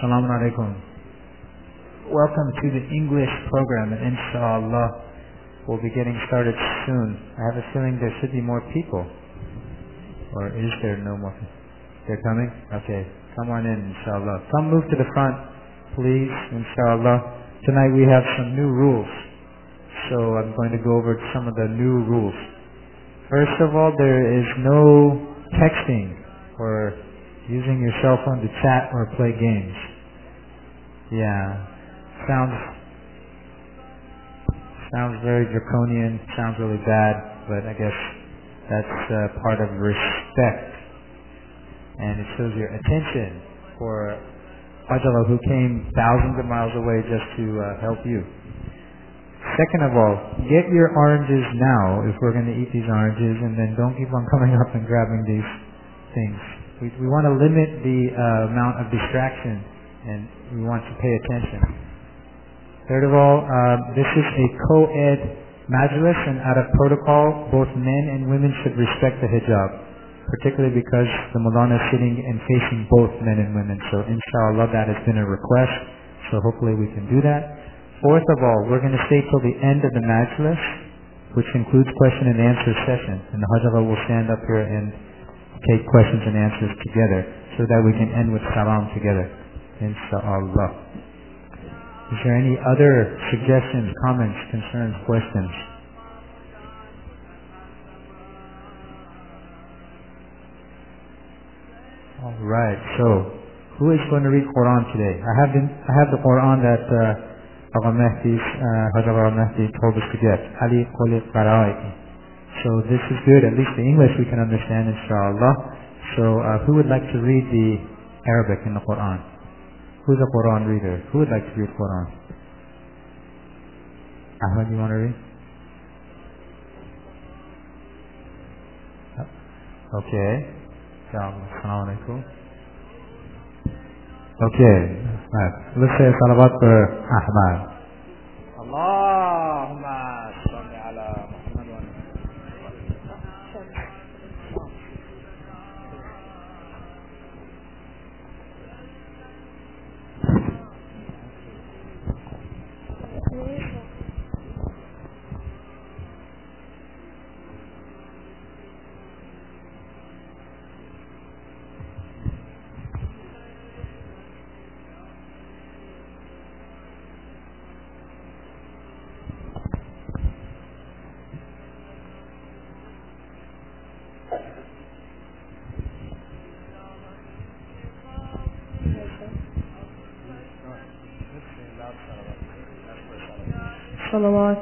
Assalamu alaikum. Welcome to the English program, and inshallah we'll be getting started soon. I have a feeling there should be more people. Or is there no more? They're coming? Okay. Come on in, inshallah. Come move to the front, please, inshallah. Tonight we have some new rules. So I'm going to go over some of the new rules. First of all, there is no texting or using your cell phone to chat or play games. Yeah. Sounds very draconian, sounds really bad, but I guess that's part of respect. And it shows your attention for Hajjala, who came thousands of miles away just to help you. Second of all, get your oranges now if we're going to eat these oranges, and then don't keep on coming up and grabbing these things. We want to limit the amount of distraction, and we want to pay attention. Third of all, this is a co-ed majlis, and out of protocol, both men and women should respect the hijab, particularly because the Maulana is sitting and facing both men and women. So inshallah that has been a request, so hopefully we can do that. Fourth of all, we're going to stay till the end of the majlis, which includes question and answer session, and the Hajjala will stand up here and take questions and answers together so that we can end with salam together, inshallah. Is there any other suggestions, comments, concerns, questions? Alright, so who is going to read Quran today? I have the Quran that Hajj Mahdi told us to get. Ali Quli Qarai. So this is good, at least the English we can understand, inshallah. So who would like to read the Arabic in the Quran? Who's a Quran reader? Who would like to read Quran? Ahmed, you want to read? Okay. Assalamu alaikum. Okay. Right. Let's say salawat for Ahmad. Allahumma salli ala Muhammad wa صلوات.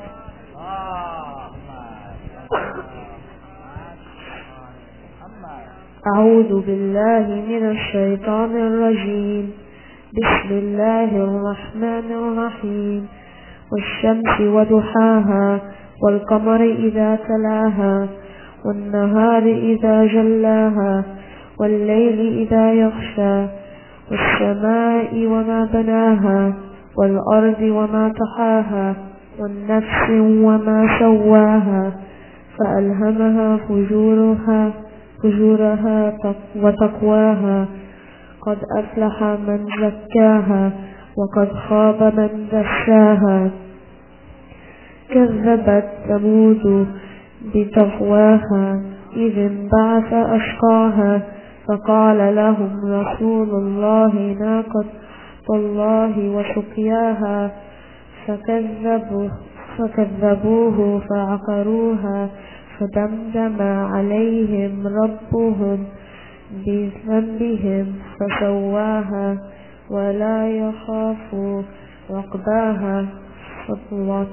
أعوذ بالله من الشيطان الرجيم. بسم الله الرحمن الرحيم. والشمس وضحاها والقمر إذا تلاها والنهار إذا جلاها والليل إذا يغشى والسماء وما بناها والأرض وما طحاها والنفس وما سواها فألهمها فجورها وتقواها قد أفلح من زكاها وقد خاب من دساها كذبت ثمود بتقواها إذ انبعث أشقاها فقال لهم رسول الله ناقة الله وسقياها فكذبوه فعقروها فدمدم عليهم ربهم بذنبهم فسواها ولا يخاف عقباها. صلوات.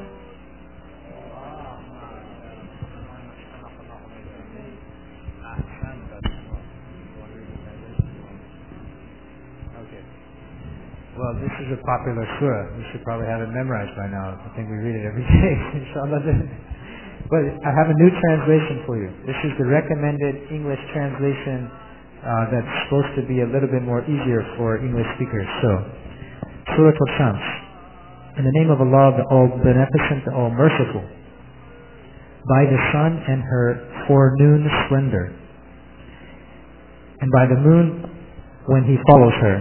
Well, this is a popular surah. We should probably have it memorized by now. I think we read it every day, inshallah. But I have a new translation for you. This is the recommended English translation that's supposed to be a little bit more easier for English speakers. So, Surah Al-Shams. In the name of Allah, the All-Beneficent, the All-Merciful. By the sun and her forenoon splendor. And by the moon when he follows her.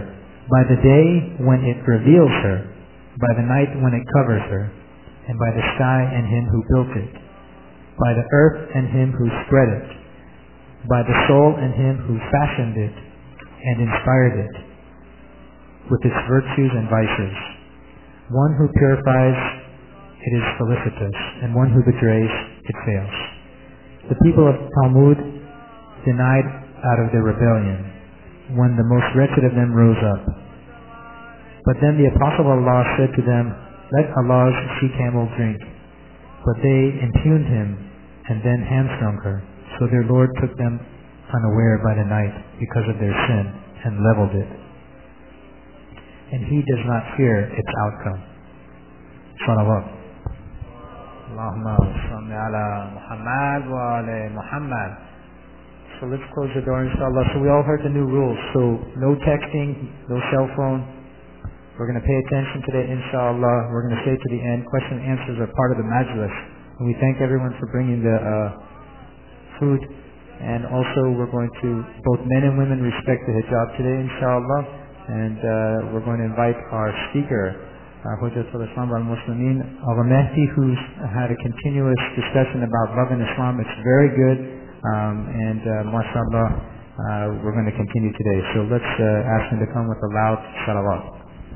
by the day when it reveals her, by the night when it covers her, and by the sky and him who built it, by the earth and him who spread it, by the soul and him who fashioned it and inspired it, with its virtues and vices. One who purifies, it is felicitous, and one who betrays, it fails. The people of Talmud denied out of their rebellion, when the most wretched of them rose up. But then the apostle of Allah said to them, "Let Allah's she-camel drink." But they impugned him and then hamstrung her. So their Lord took them unaware by the night because of their sin and leveled it. And he does not fear its outcome. Salawat. Allahumma salli ala Muhammad wa ala Muhammad. So let's close the door, inshallah. So we all heard the new rules. So no texting, no cell phone. We're going to pay attention today, inshallah. We're going to stay to the end. Question and answers are part of the majlis. And we thank everyone for bringing the food. And also we're going to, both men and women, respect the hijab today, inshallah. And we're going to invite our speaker, Hujjatul Islam al-Muslimin, al-Mahdi, who's had a continuous discussion about love in Islam. It's very good. And mashallah, we're going to continue today. So let's ask him to come with a loud salawat.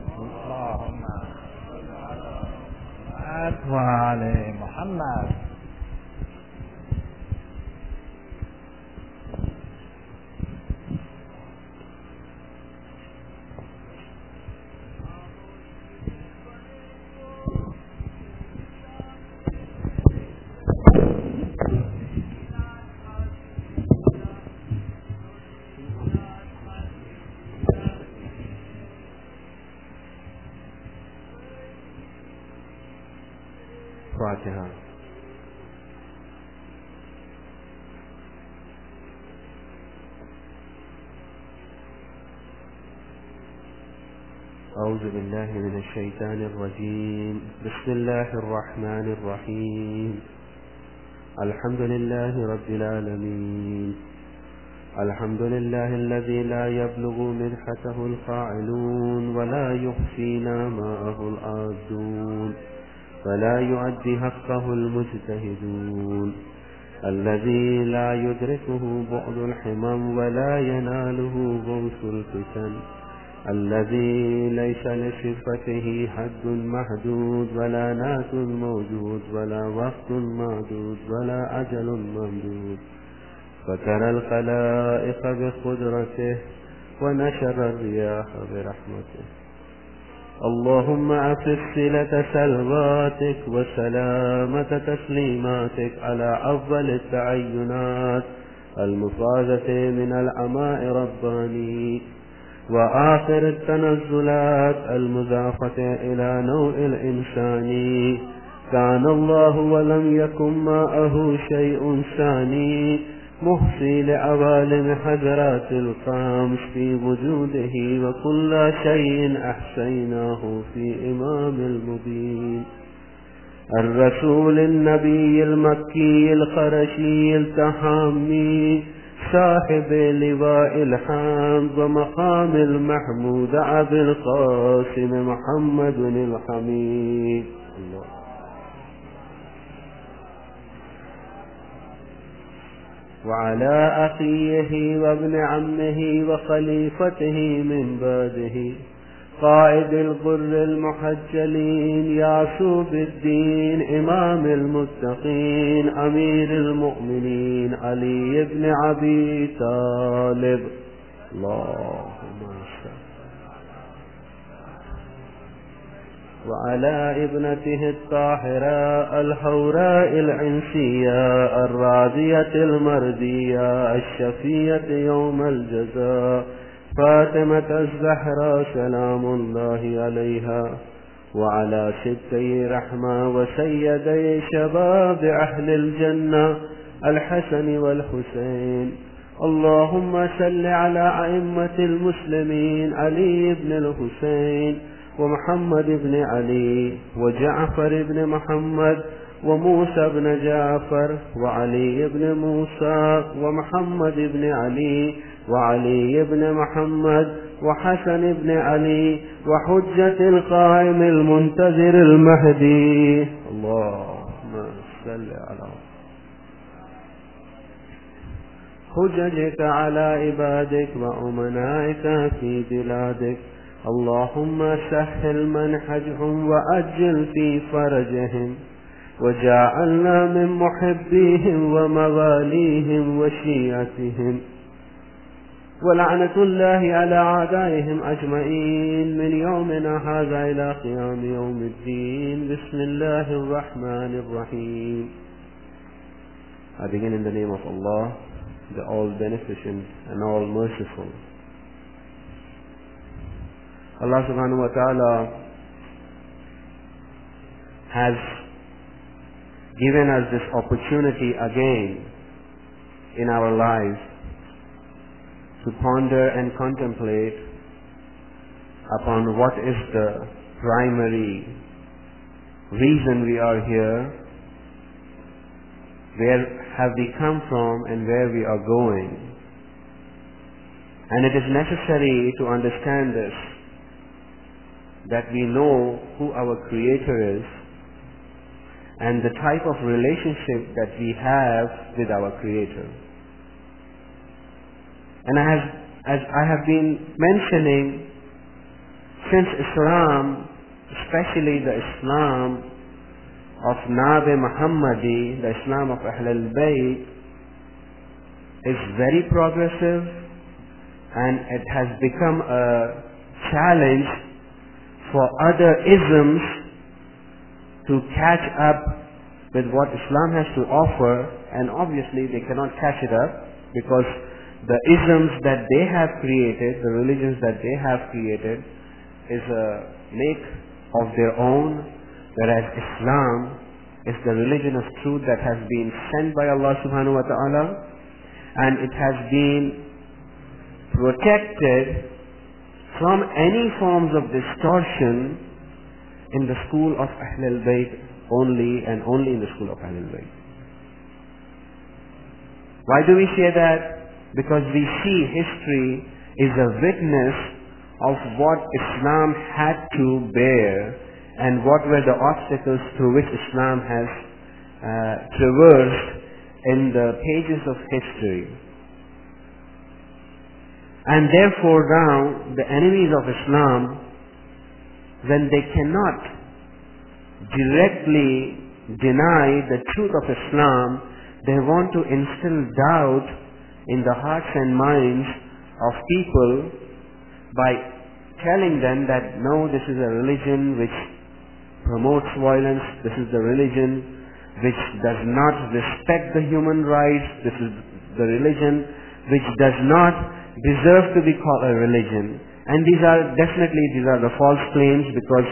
وعلى محمد. فاتحة. أعوذ بالله من الشيطان الرجيم. بسم الله الرحمن الرحيم. الحمد لله رب العالمين. الحمد لله الذي لا يبلغ منحته الفاعلون ولا يحصي نعماءه العادون ولا يؤدي حقه المجتهدون، الذي لا يدركه بعد الحمم ولا يناله غوث الفتن، الذي ليس لصفته حد محدود ولا ناس موجود ولا وقت معدود ولا أجل ممدود، فترى الخلائق بقدرته ونشر الرياح برحمته. اللهم أفز صلة سلواتك وسلامة تسليماتك على أفضل التعينات المفاضة من العماء رباني، وآخر التنزلات المضافة إلى نوع الإنسان. كان الله ولم يكن معه شيء ثاني، محصي لعوالم حضرات الخمس في وجوده، وكل شيء أحصيناه في إمام المبين. الرسول النبي المكي القرشي التحامي، صاحب لواء الحمد ومقام المحمود أبي القاسم محمد الحميد. الله. وعلى أخيه وابن عمه وخليفته من بعده، قائد الغر المحجلين يعصوب الدين، إمام المتقين، أمير المؤمنين، علي بن أبي طالب. اللهم صل. وعلى ابنته الطاهرة الحوراء العنسية الراضية المرضية الشفية يوم الجزاء، فاطمة الزهراء سلام الله عليها. وعلى ستي رحمة وسيدي شباب أهل الجنة الحسن والحسين. اللهم صل على أئمة المسلمين علي بن الحسين ومحمد بن علي وجعفر بن محمد وموسى بن جعفر وعلي بن موسى ومحمد بن علي وعلي بن محمد وحسن بن علي وحجة القائم المنتظر المهدي. اللهم صل على حججك على عبادك وأمنائك في بلادك. اللهم سهل منهجهم وأجل في فرجهم، وجعلنا من محبيهم ومواليهم وشيعتهم، ولعنة الله على أعدائهم أجمعين من يومنا هذا إلى قيام يوم الدين. بسم الله الرحمن الرحيم. I begin in the name of Allah, the all-beneficent and all-merciful. Allah subhanahu wa ta'ala has given us this opportunity again in our lives to ponder and contemplate upon what is the primary reason we are here, where have we come from and where we are going. And it is necessary to understand this, that we know who our Creator is and the type of relationship that we have with our Creator. And as I have been mentioning, since Islam, especially the Islam of Nabi Muhammadi, the Islam of Ahlul Bayt, is very progressive, and it has become a challenge for other isms to catch up with what Islam has to offer, and obviously they cannot catch it up because the isms that they have created, the religions that they have created, is a make of their own, whereas Islam is the religion of truth that has been sent by Allah subhanahu wa ta'ala, and it has been protected from any forms of distortion in the school of Ahlul Bayt only, and only in the school of Ahlul Bayt. Why do we say that? Because we see history is a witness of what Islam had to bear and what were the obstacles through which Islam has traversed in the pages of history. And therefore now the enemies of Islam, when they cannot directly deny the truth of Islam, they want to instill doubt in the hearts and minds of people by telling them that no, this is a religion which promotes violence, this is the religion which does not respect the human rights, this is the religion which does not deserve to be called a religion. And these are the false claims, because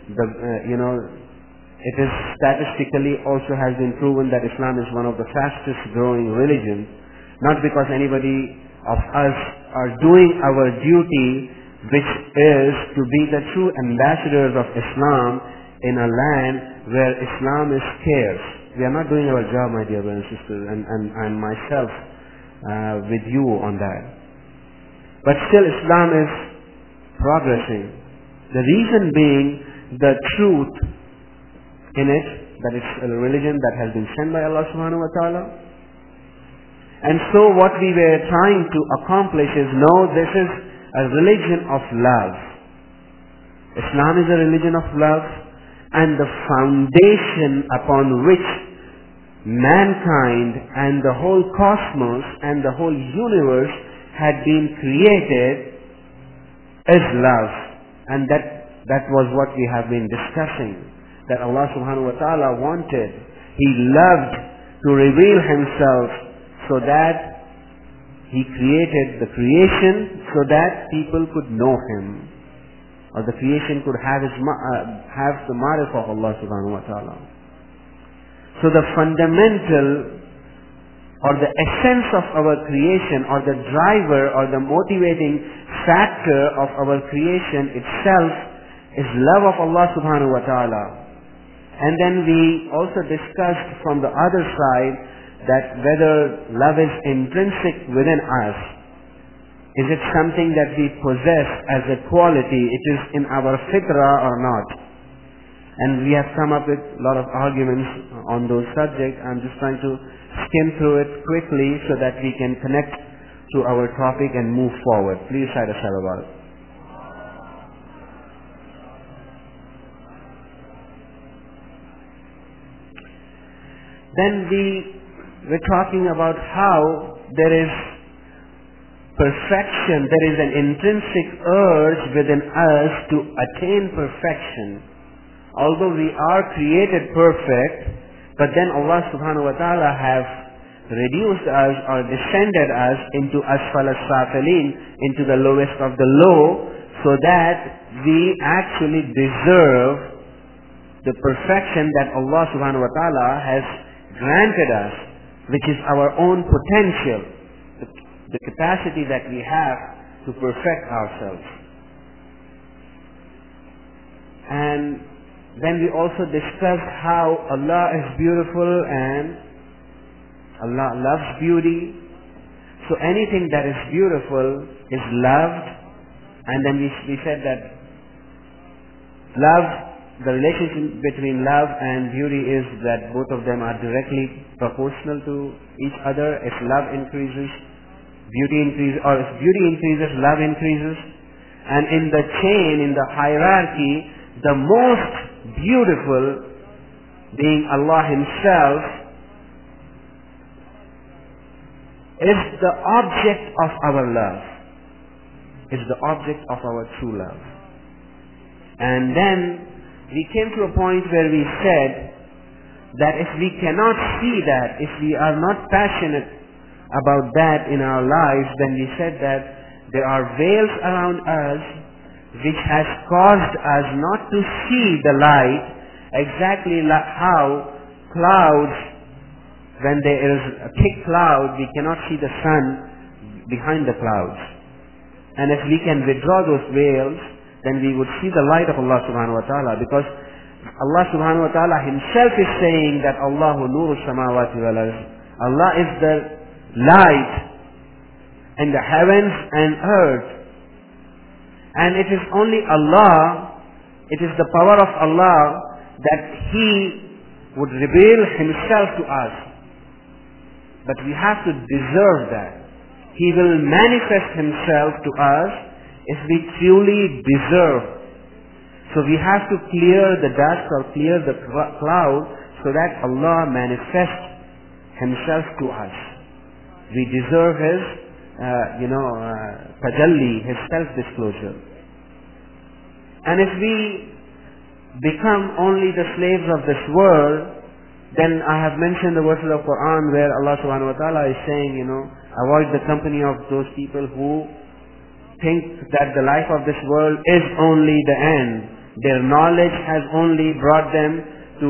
it is statistically also has been proven that Islam is one of the fastest growing religions, not because anybody of us are doing our duty, which is to be the true ambassadors of Islam in a land where Islam is scarce. We are not doing our job, my dear brothers and sisters, and myself with you on that. But still Islam is progressing. The reason being the truth in it, that it's a religion that has been sent by Allah subhanahu wa ta'ala. And so what we were trying to accomplish is, no, this is a religion of love. Islam is a religion of love, and the foundation upon which mankind and the whole cosmos and the whole universe had been created is love. And that was what we have been discussing, that Allah subhanahu wa ta'ala wanted, He loved to reveal Himself, so that He created the creation so that people could know Him, or the creation could have the ma'rifah of Allah subhanahu wa ta'ala. So the fundamental or the essence of our creation, or the driver or the motivating factor of our creation itself, is love of Allah subhanahu wa ta'ala. And then we also discussed from the other side that whether love is intrinsic within us, Is it something that we possess as a quality? It is in our fitrah or not? And we have come up with a lot of arguments on those subjects. I'm just trying to skim through it quickly so that we can connect to our topic and move forward. Please recite a salawat. Then we're talking about how there is perfection, there is an intrinsic urge within us to attain perfection. Although we are created perfect, but then Allah subhanahu wa ta'ala have reduced us or descended us into asfal as-safilin, into the lowest of the low, so that we actually deserve the perfection that Allah subhanahu wa ta'ala has granted us, which is our own potential, the capacity that we have to perfect ourselves. And then we also discussed how Allah is beautiful and Allah loves beauty. So anything that is beautiful is loved. And then we said that love, the relationship between love and beauty is that both of them are directly proportional to each other. If love increases, beauty increases, or if beauty increases, love increases. And in the chain, in the hierarchy, the most beautiful being Allah Himself is the object of our love, is the object of our true love. And then we came to a point where we said that if we cannot see that, if we are not passionate about that in our lives, then we said that there are veils around us which has caused us not to see the light, exactly like how clouds, when there is a thick cloud, we cannot see the sun behind the clouds. And if we can withdraw those veils, then we would see the light of Allah subhanahu wa ta'ala, because Allah subhanahu wa ta'ala Himself is saying that Allahu nuru samawati wal ardh. Allah is the light in the heavens and earth. And it is only Allah, it is the power of Allah that He would reveal Himself to us. But we have to deserve that. He will manifest Himself to us if we truly deserve. So we have to clear the dust or clear the cloud so that Allah manifests Himself to us. We deserve His tajalli, His self-disclosure. And if we become only the slaves of this world, then I have mentioned the verses of Quran where Allah subhanahu wa ta'ala is saying, avoid the company of those people who think that the life of this world is only the end. Their knowledge has only brought them to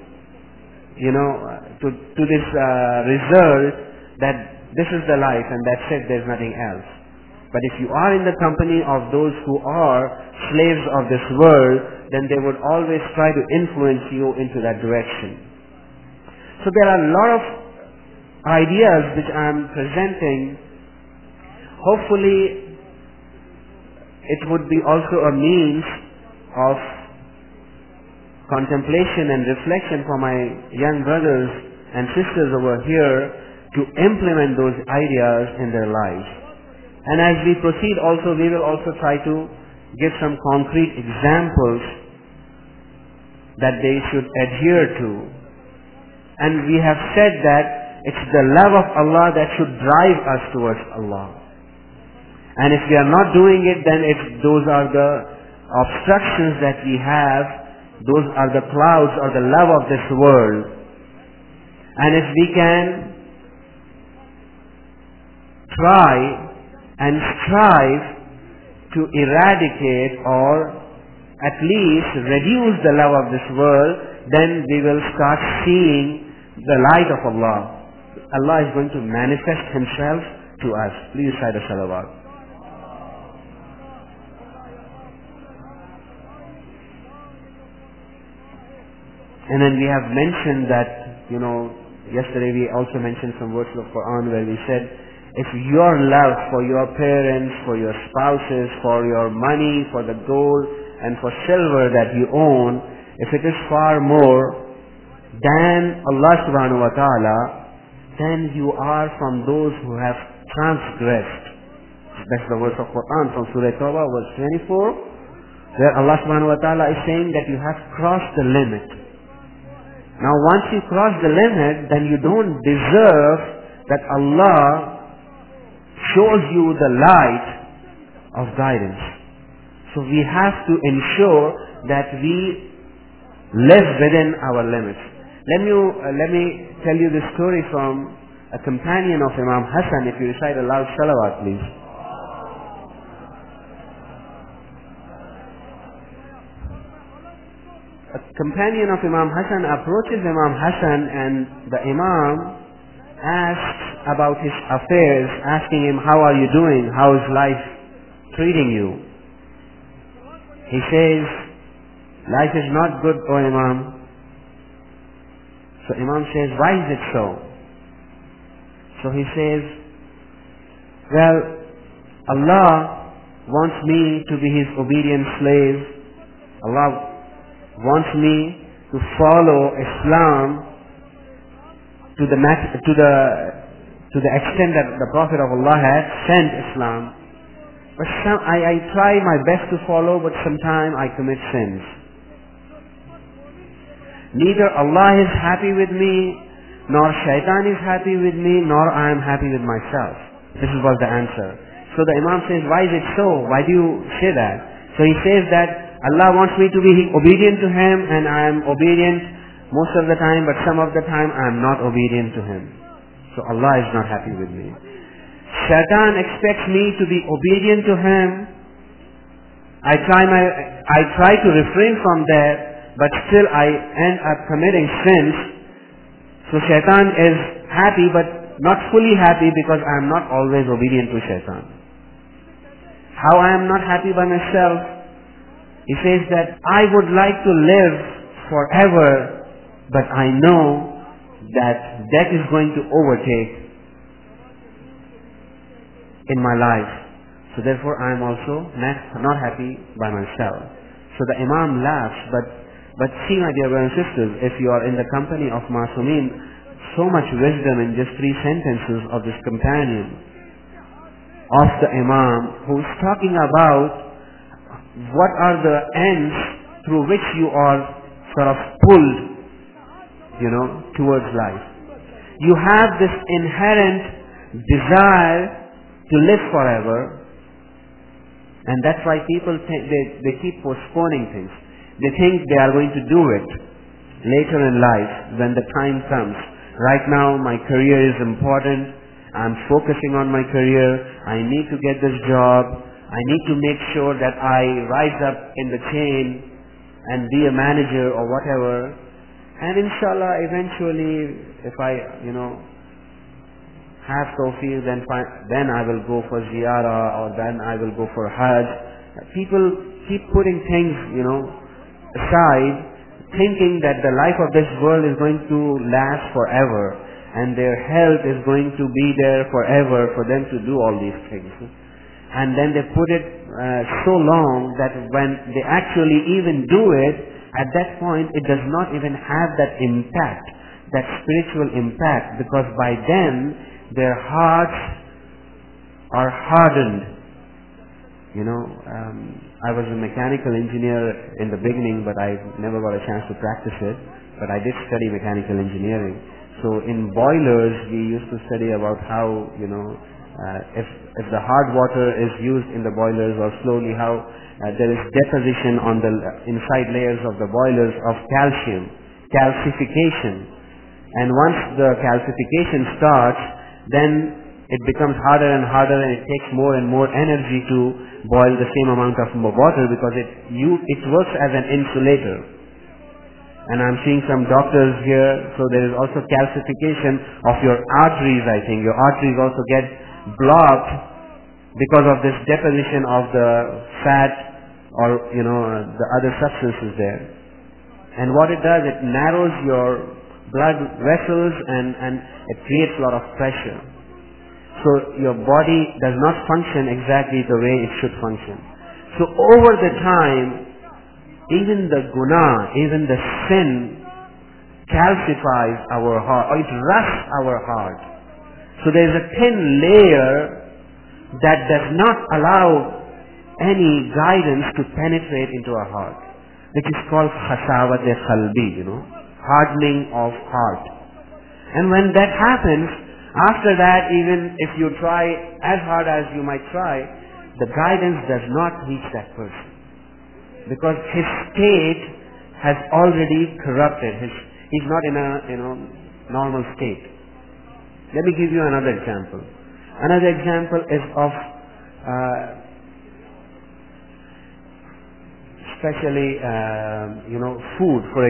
this result that this is the life and that's it, there's nothing else. But if you are in the company of those who are slaves of this world, then they would always try to influence you into that direction. So there are a lot of ideas which I am presenting. Hopefully it would be also a means of contemplation and reflection for my young brothers and sisters over here to implement those ideas in their lives. And as we proceed also, we will also try to give some concrete examples that they should adhere to. And we have said that it's the love of Allah that should drive us towards Allah. And if we are not doing it, then those are the obstructions that we have, those are the clouds or the love of this world. And if we can try and strive to eradicate or at least reduce the love of this world, then we will start seeing the light of Allah. Allah is going to manifest Himself to us. Please recite a salawat. And then we have mentioned that, yesterday we also mentioned some verses of Quran where we said, if your love for your parents, for your spouses, for your money, for the gold and for silver that you own, if it is far more than Allah subhanahu wa ta'ala, then you are from those who have transgressed. That's the verse of Quran from Surah Tawbah, verse 24, where Allah subhanahu wa ta'ala is saying that you have crossed the limit. Now once you cross the limit, then you don't deserve that Allah shows you the light of guidance. So we have to ensure that we live within our limits. Let me tell you this story from a companion of Imam Hassan. If you recite a loud salawat, please. A companion of Imam Hassan approaches Imam Hassan, and the Imam asks about his affairs, asking him, how are you doing? How is life treating you? He says, life is not good, O Imam. So Imam says, why is it so? So he says, well, Allah wants me to be His obedient slave. Allah wants me to follow Islam to the extent that the Prophet of Allah had sent Islam. But I try my best to follow, but sometimes I commit sins. Neither Allah is happy with me, nor Shaitan is happy with me, nor I am happy with myself. This was the answer. So the Imam says, why is it so? Why do you say that? So he says that Allah wants me to be obedient to Him, and I am obedient most of the time, but some of the time I am not obedient to Him. So Allah is not happy with me. Shaitan expects me to be obedient to him. I try to refrain from that, but still I end up committing sins. So Shaitan is happy, but not fully happy, because I am not always obedient to Shaitan. How I am not happy by myself? He says that I would like to live forever, but I know that death is going to overtake in my life. So therefore I am also not happy by myself. So the Imam laughs, but see, my dear brothers and sisters, if you are in the company of Masumin, so much wisdom in just 3 sentences of this companion of the Imam, who is talking about what are the ends through which you are sort of pulled, towards life. You have this inherent desire to live forever, and that's why people they keep postponing things. They think they are going to do it later in life when the time comes. Right now my career is important. I'm focusing on my career. I need to get this job. I need to make sure that I rise up in the chain and be a manager or whatever. And inshallah, eventually, if I, have tawfiq, then I will go for ziyarah, or then I will go for hajj. People keep putting things, aside, thinking that the life of this world is going to last forever, and their health is going to be there forever for them to do all these things. And then they put it so long that when they actually even do it, at that point it does not even have that impact, that spiritual impact, because by then their hearts are hardened. I was a mechanical engineer in the beginning, but I never got a chance to practice it. But I did study mechanical engineering. So in boilers, we used to study about how, if the hard water is used in the boilers, or slowly how there is deposition on the inside layers of the boilers of calcium, calcification. And once the calcification starts, then it becomes harder and harder, and it takes more and more energy to boil the same amount of water, because it works as an insulator. And I'm seeing some doctors here, so there is also calcification of your arteries, I think. Your arteries also get blocked because of this deposition of the fat, or the other substances there. And what it does, it narrows your blood vessels, and it creates a lot of pressure. So your body does not function exactly the way it should function. So over the time, even the guna, even the sin calcifies our heart, or it rusts our heart. So there is a thin layer that does not allow any guidance to penetrate into our heart, which is called khasawat-e-qalbi, hardening of heart. And when that happens, after that, even if you try as hard as you might try, the guidance does not reach that person, because his state has already corrupted. He's not in a normal state. Let me give you another example. Another example is of especially food. For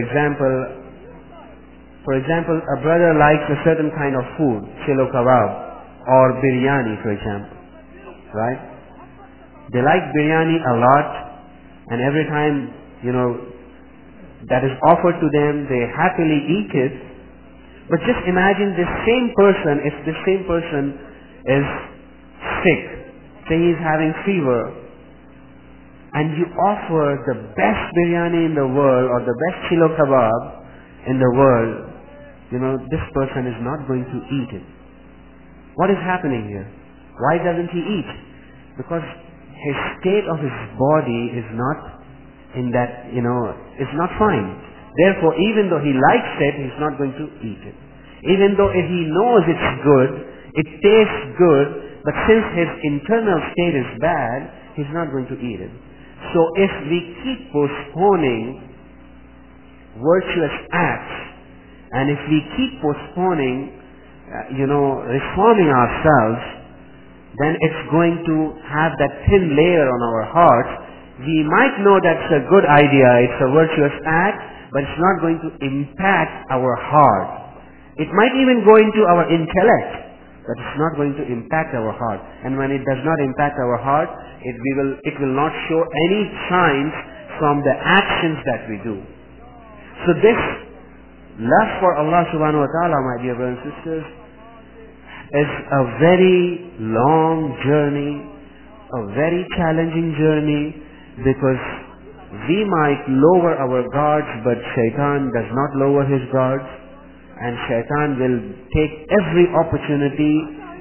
example, a brother likes a certain kind of food, chilo kebab or biryani, for example, right? They like biryani a lot, and every time that is offered to them, they happily eat it. But just imagine this same person, if this same person is sick, say he is having fever, and you offer the best biryani in the world or the best chilo kebab in the world, this person is not going to eat it. What is happening here? Why doesn't he eat? Because his state of his body is not in that, it's not fine. Therefore, even though he likes it, he's not going to eat it. Even though if he knows it's good, it tastes good, but since his internal state is bad, he's not going to eat it. So if we keep postponing virtuous acts, and if we keep postponing, reforming ourselves, then it's going to have that thin layer on our heart. We might know that's a good idea, it's a virtuous act, but it's not going to impact our heart. It might even go into our intellect, but it's not going to impact our heart. And when it does not impact our heart, it will not show any signs from the actions that we do. So this love for Allah subhanahu wa ta'ala, my dear brothers and sisters, is a very long journey, a very challenging journey, because we might lower our guards, but shaitan does not lower his guards, and shaitan will take every opportunity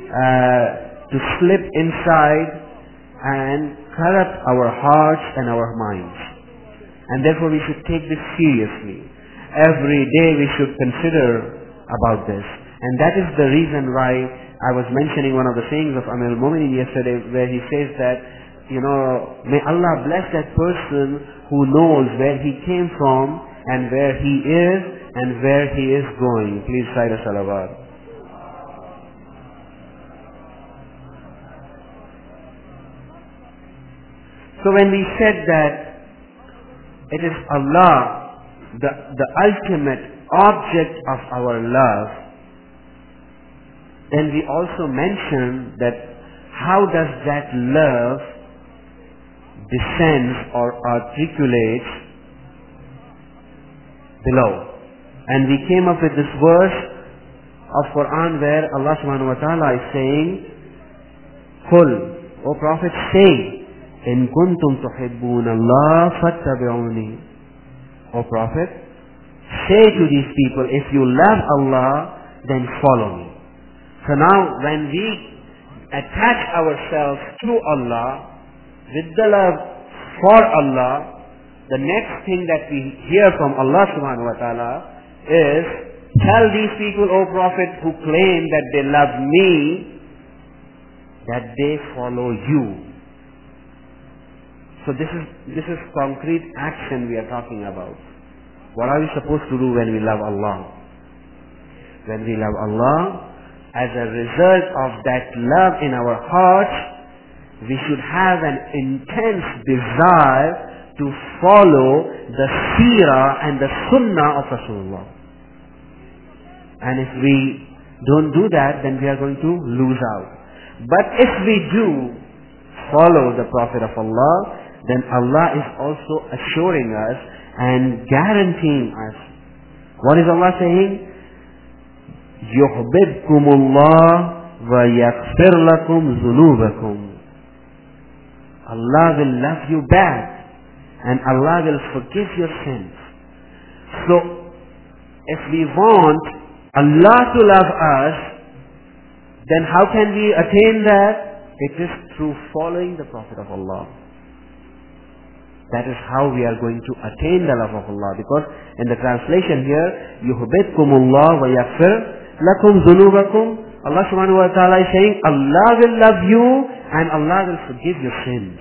to slip inside and corrupt our hearts and our minds. And therefore we should take this seriously. Every day we should consider about this. And that is the reason why I was mentioning one of the sayings of Amir al-Mu'minin yesterday, where he says that, may Allah bless that person who knows where he came from and where he is and where he is going. Please recite a salawat. So when we said that it is Allah, the ultimate object of our love, then we also mentioned that how does that love descends or articulates below. And we came up with this verse of Quran where Allah subhanahu wa ta'ala is saying, Qul, O Prophet, say, In kuntum tuhibbuna Allah fattabi'uni. O Prophet, say to these people, if you love Allah, then follow me. So now when we attach ourselves to Allah, with the love for Allah, the next thing that we hear from Allah subhanahu wa ta'ala is, tell these people, O Prophet, who claim that they love me, that they follow you. So this is concrete action we are talking about. What are we supposed to do when we love Allah? When we love Allah, as a result of that love in our hearts, we should have an intense desire to follow the seerah and the sunnah of Rasulullah. And if we don't do that, then we are going to lose out. But if we do follow the Prophet of Allah, then Allah is also assuring us and guaranteeing us. What is Allah saying? يُحْبِبْكُمُ اللَّهُ وَيَغْفِرْ لَكُمْ ذُنُوبَكُمْ. Allah will love you back and Allah will forgive your sins. So, if we want Allah to love us, then how can we attain that? It is through following the Prophet of Allah. That is how we are going to attain the love of Allah. Because in the translation here, يُحْبِبْكُمُ اللَّهُ وَيَغْفِرْ لَكُمْ ذُنُوبَكُمْ. Allah subhanahu wa ta'ala is saying, Allah will love you and Allah will forgive your sins.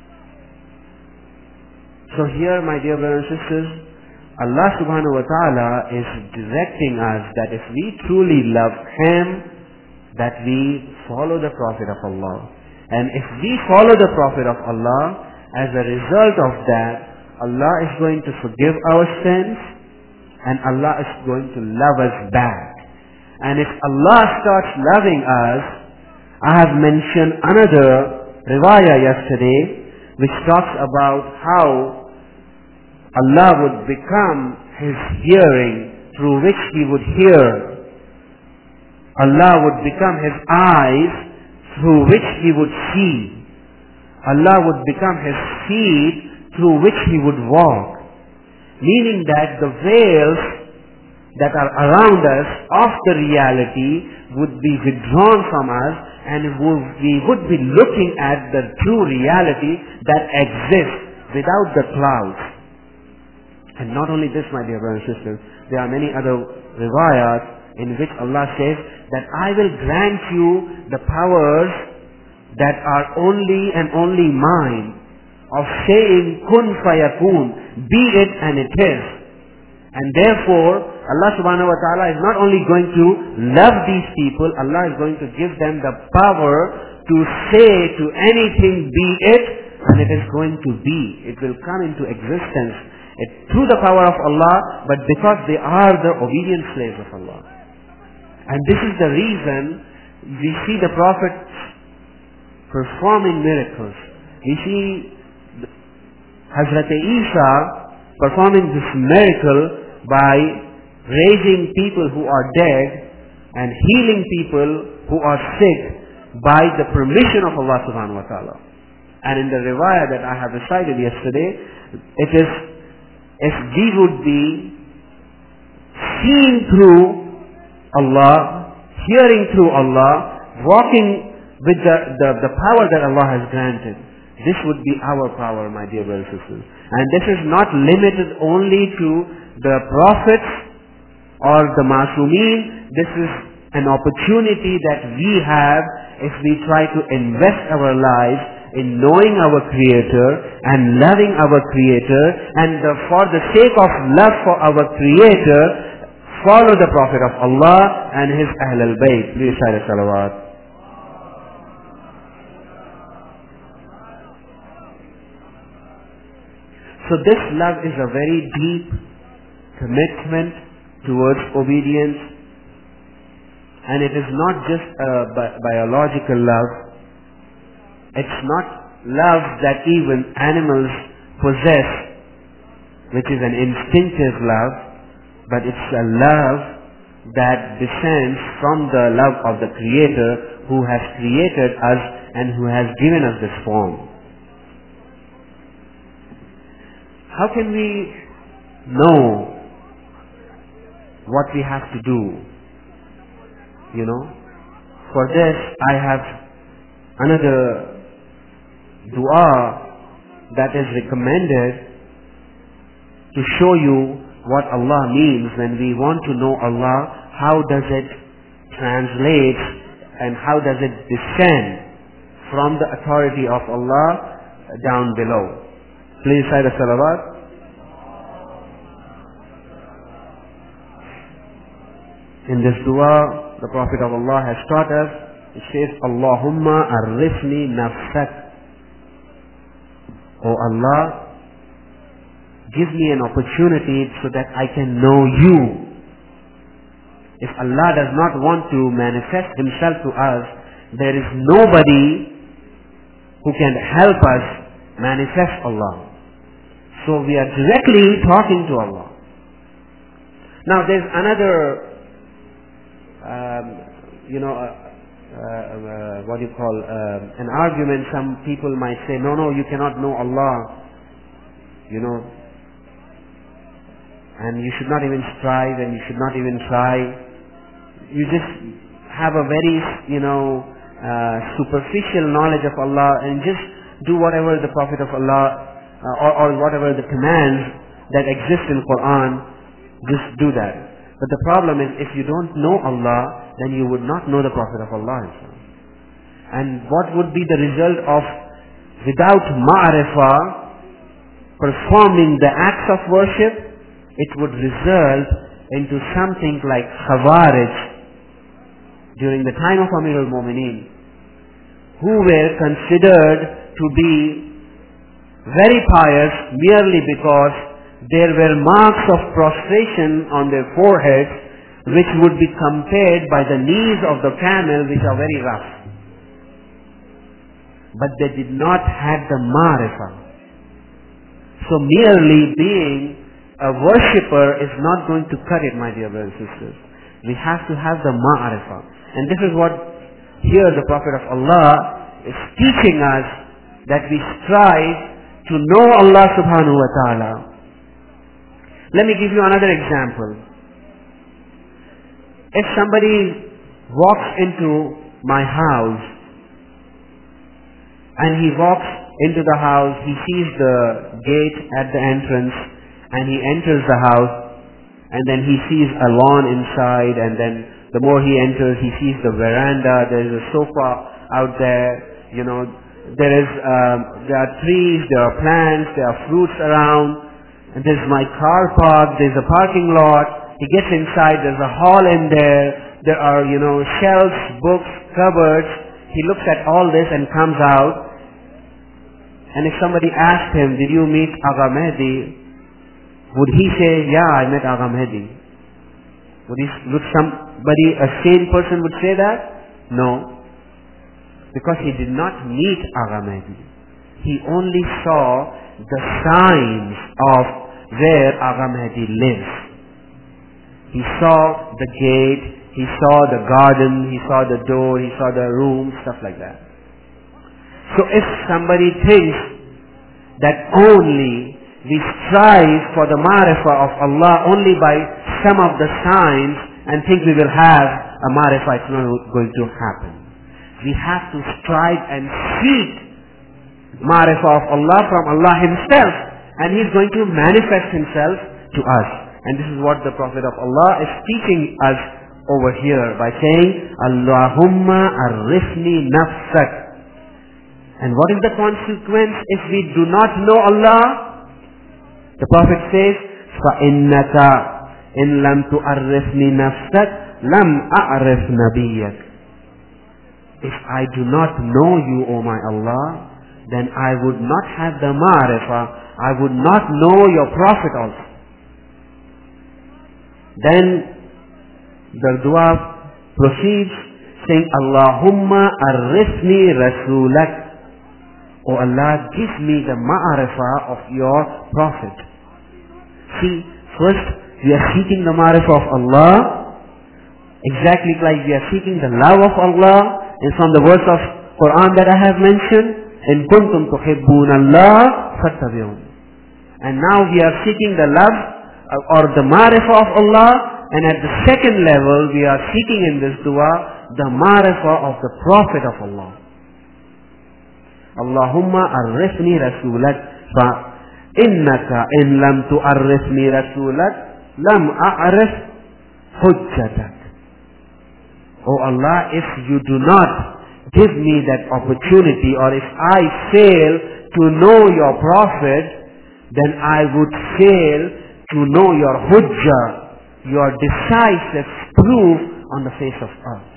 So here, my dear brothers and sisters, Allah subhanahu wa ta'ala is directing us that if we truly love Him, that we follow the Prophet of Allah. And if we follow the Prophet of Allah, as a result of that, Allah is going to forgive our sins and Allah is going to love us back. And if Allah starts loving us, I have mentioned another riwayah yesterday which talks about how Allah would become His hearing through which He would hear. Allah would become His eyes through which He would see. Allah would become His feet through which He would walk. Meaning that the veils that are around us of the reality would be withdrawn from us and we would be looking at the true reality that exists without the clouds. And not only this, my dear brothers and sisters, there are many other riwayat in which Allah says that I will grant you the powers that are only and only mine, of saying kun fayakun, be it and it is. And therefore, Allah subhanahu wa ta'ala is not only going to love these people, Allah is going to give them the power to say to anything, be it, and it is going to be. It will come into existence through the power of Allah, but because they are the obedient slaves of Allah. And this is the reason we see the Prophet performing miracles. We see Hazrat Isa performing this miracle by raising people who are dead and healing people who are sick by the permission of Allah subhanahu wa ta'ala. And in the riwayah that I have recited yesterday, it is if we would be seeing through Allah, hearing through Allah, walking with the power that Allah has granted. This would be our power, my dear brothers and sisters. And this is not limited only to the prophets or the Masumeen. This is an opportunity that we have if we try to invest our lives in knowing our Creator and loving our Creator, and for the sake of love for our Creator, follow the Prophet of Allah and his Ahl al-Bayt. Please recite a salawat. So this love is a very deep commitment towards obedience, and it is not just a biological love. It's not love that even animals possess, which is an instinctive love, but it's a love that descends from the love of the Creator who has created us and who has given us this form. How can we know what we have to do? You know, for this I have another dua that is recommended to show you what Allah means when we want to know Allah. How does it translate and how does it descend from the authority of Allah down below? Please say the salawat. In this dua, the Prophet of Allah has taught us, it says, Allahumma arifni nafsak. Oh Allah, give me an opportunity so that I can know you. If Allah does not want to manifest Himself to us, there is nobody who can help us manifest Allah. So we are directly talking to Allah. Now there's another, an argument, some people might say, no, you cannot know Allah, and you should not even strive, and you should not even try. You just have a very, superficial knowledge of Allah, and just do whatever the Prophet of Allah, or whatever the commands that exist in Quran, just do that. But the problem is, if you don't know Allah, then you would not know the Prophet of Allah. And what would be the result of, without ma'rifah, performing the acts of worship? It would result into something like Khawarij during the time of Amir al-Mu'mineen, who were considered to be very pious merely because there were marks of prostration on their foreheads, which would be compared by the knees of the camel, which are very rough. But they did not have the ma'rifah. So merely being a worshipper is not going to cut it, my dear brothers and sisters. We have to have the ma'rifah. And this is what here the Prophet of Allah is teaching us, that we strive to know Allah subhanahu wa ta'ala. Let me give you another example. If somebody walks into my house, and he walks into the house, he sees the gate at the entrance, and he enters the house, and then he sees a lawn inside, and then the more he enters, he sees the veranda, there is a sofa out there, there are trees, there are plants, there are fruits around, and there's my car park, there's a parking lot. He gets inside, there's a hall in there are, shelves, books, cupboards. He looks at all this and comes out. And if somebody asked him, did you meet Agha Mehdi? Would he say, yeah, I met Agha Mehdi? Would somebody, a sane person would say that? No. Because he did not meet Agha Mehdi. He only saw the signs of where Agha Mehdi lives. He saw the gate, he saw the garden, he saw the door, he saw the room, stuff like that. So if somebody thinks that only we strive for the ma'rifah of Allah only by some of the signs and think we will have a ma'rifah, it's not going to happen. We have to strive and seek ma'rifah of Allah from Allah Himself, and He's going to manifest Himself to us. And this is what the Prophet of Allah is teaching us over here by saying, Allahumma arifni nafsak. And what is the consequence if we do not know Allah? The Prophet says, فَإِنَّكَ إِن لَمْ تُعَرِّفْنِ نَفْسَكَ لَمْ أَعْرِفْ نَبِيَّكَ. If I do not know you, O my Allah, then I would not have the ma'rifah, I would not know your Prophet also. Then the dua proceeds saying, Allahumma arifni rasulak. O Allah, give me the ma'rifah of your Prophet. See, first we are seeking the ma'rifah of Allah, exactly like we are seeking the love of Allah, and from the verse of Quran that I have mentioned, in kuntum tuhibbuna Allah fattabi'un. And now we are seeking the love or the ma'rifah of Allah, and at the second level we are seeking in this dua the ma'rifah of the Prophet of Allah. Allahumma arifni rasulak, fa innaka in lam tu'arifni rasulak lam a'rif hujjatak. Oh Allah, if you do not give me that opportunity, or if I fail to know your Prophet, then I would fail to know your hujjah, your decisive proof on the face of earth.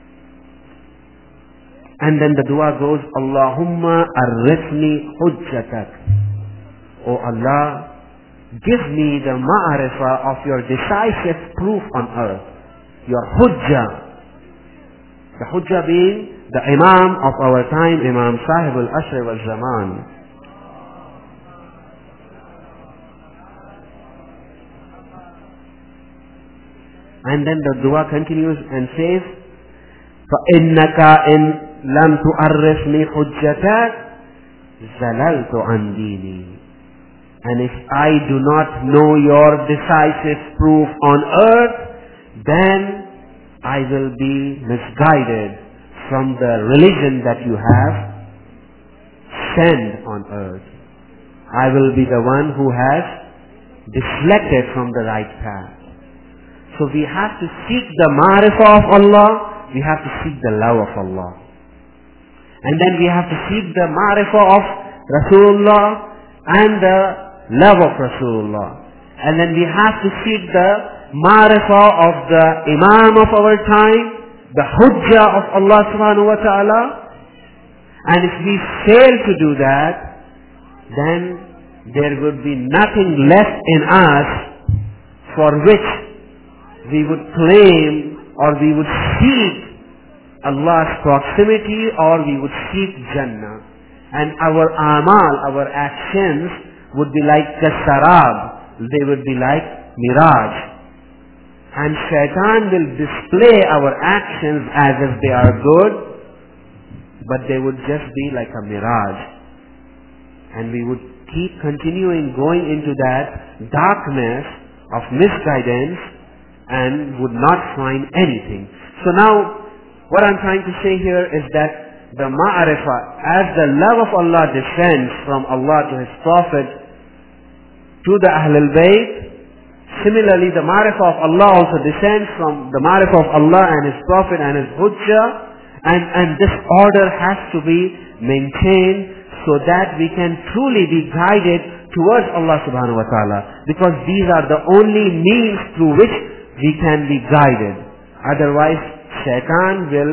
And then the dua goes, Allahumma arifni hujjatak. Oh Allah, give me the ma'rifah of your decisive proof on earth, your hujjah. The hujjah being the Imam of our time, Imam Sahib al-Ashr wal-Zaman. And then the dua continues and says, فإنك إن لم تعرفني حجتك زللت عن ديني. And if I do not know your decisive proof on earth, then I will be misguided from the religion that you have sent on earth. I will be the one who has deflected from the right path. So we have to seek the ma'rifah of Allah, we have to seek the love of Allah. And then we have to seek the ma'rifah of Rasulullah and the love of Rasulullah. And then we have to seek the ma'rifah of the Imam of our time, the Hujjah of Allah subhanahu wa ta'ala. And if we fail to do that, then there would be nothing left in us for which we would claim or we would seek Allah's proximity or we would seek Jannah. And our amal, our actions would be like the sarab. They would be like mirage. And shaitan will display our actions as if they are good, but they would just be like a mirage. And we would keep continuing going into that darkness of misguidance and would not find anything. So now, what I'm trying to say here is that the ma'arifah, as the love of Allah descends from Allah to His Prophet to the Ahlul Bayt, similarly the ma'arifah of Allah also descends from the ma'arifah of Allah and His Prophet and His Hujjah, and this order has to be maintained so that we can truly be guided towards Allah subhanahu wa ta'ala, because these are the only means through which we can be guided. Otherwise, shaitan will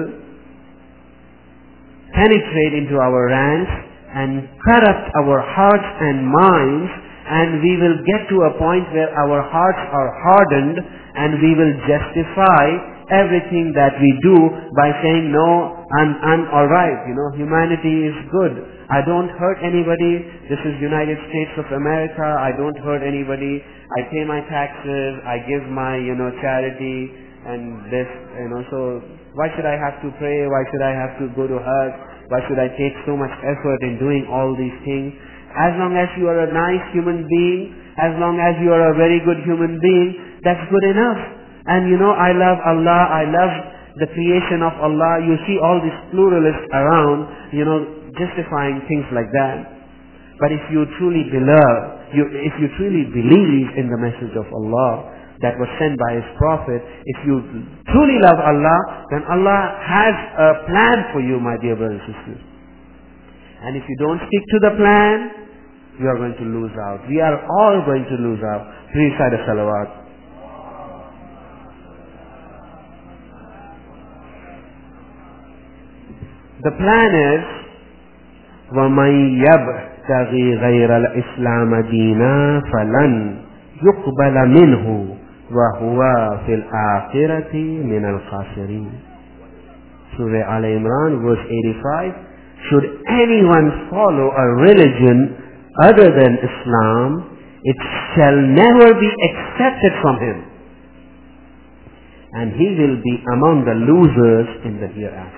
penetrate into our ranks and corrupt our hearts and minds, and we will get to a point where our hearts are hardened and we will justify everything that we do by saying, no, I'm alright, humanity is good. I don't hurt anybody. This is United States of America. I don't hurt anybody. I pay my taxes. I give my, charity and this, so why should I have to pray? Why should I have to go to Hajj? Why should I take so much effort in doing all these things? As long as you are a nice human being, as long as you are a very good human being, that's good enough. And I love Allah, I love the creation of Allah. You see all these pluralists around, justifying things like that. But if you truly if you truly believe in the message of Allah that was sent by His Prophet, if you truly love Allah, then Allah has a plan for you, my dear brothers and sisters. And if you don't stick to the plan, you are going to lose out. We are all going to lose out. Please recite a salawat. The plan is, وَمَنْ يَبْتَغِي غَيْرَ الْإِسْلَامَ دِينًا فَلَنْ يُقْبَلَ مِنْهُ وَهُوَ فِي الْآخِرَةِ مِنَ الْخَاسِرِينَ. Surah Al-Imran, verse 85. Should anyone follow a religion other than Islam, it shall never be accepted from him, and he will be among the losers in the hereafter.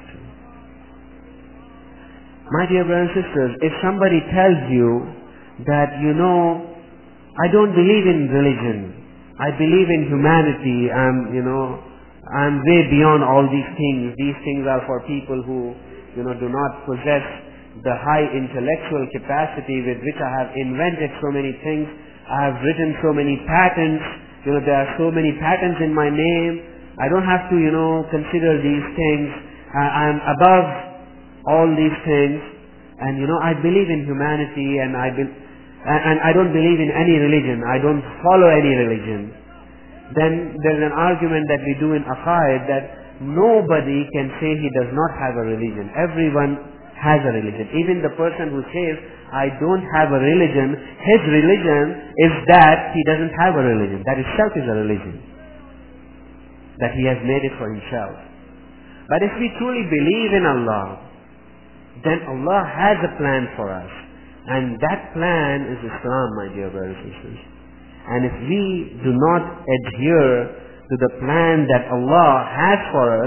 My dear brothers and sisters, if somebody tells you that, I don't believe in religion, I believe in humanity, I'm way beyond all these things are for people who, do not possess the high intellectual capacity with which I have invented so many things, I have written so many patents, there are so many patents in my name, I don't have to, consider these things, I'm above all these things, and I believe in humanity, and I don't believe in any religion, I don't follow any religion. Then there's an argument that we do in Aqaid that nobody can say he does not have a religion. Everyone has a religion. Even the person who says, I don't have a religion, his religion is that he doesn't have a religion. That itself is a religion. That he has made it for himself. But if we truly believe in Allah, then Allah has a plan for us. And that plan is Islam, my dear brothers and sisters. And if we do not adhere to the plan that Allah has for us,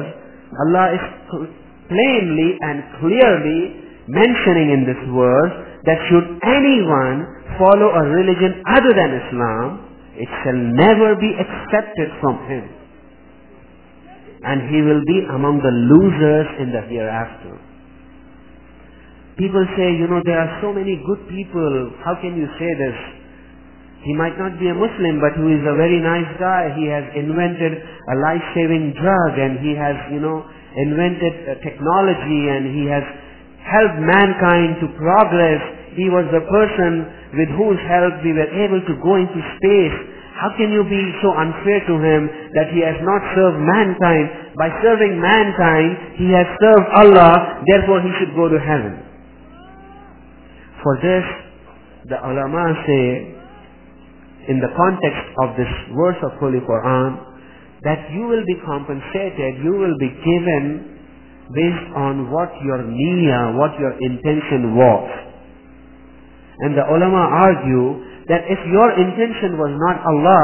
Allah is plainly and clearly mentioning in this verse that should anyone follow a religion other than Islam, it shall never be accepted from him. And he will be among the losers in the hereafter. People say, there are so many good people. How can you say this? He might not be a Muslim, but who is a very nice guy. He has invented a life-saving drug, and he has, invented technology, and he has helped mankind to progress. He was the person with whose help we were able to go into space. How can you be so unfair to him that he has not served mankind? By serving mankind, he has served Allah, therefore he should go to heaven. For this, the ulama say, in the context of this verse of Holy Quran, that you will be compensated, you will be given based on what your niyyah, what your intention was. And the ulama argue that if your intention was not Allah,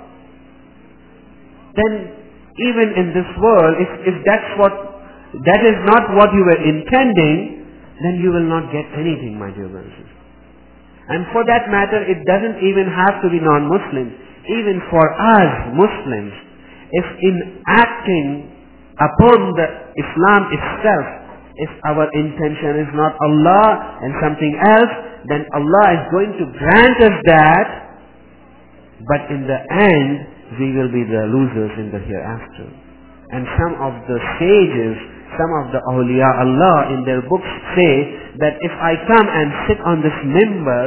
then even in this world, if that is not what you were intending, then you will not get anything, my dear brothers. And for that matter, it doesn't even have to be non-Muslims. Even for us, Muslims, if in acting upon the Islam itself, if our intention is not Allah and something else, then Allah is going to grant us that, but in the end, we will be the losers in the hereafter. And some of the sages, some of the awliya Allah in their books say that if I come and sit on this mimbar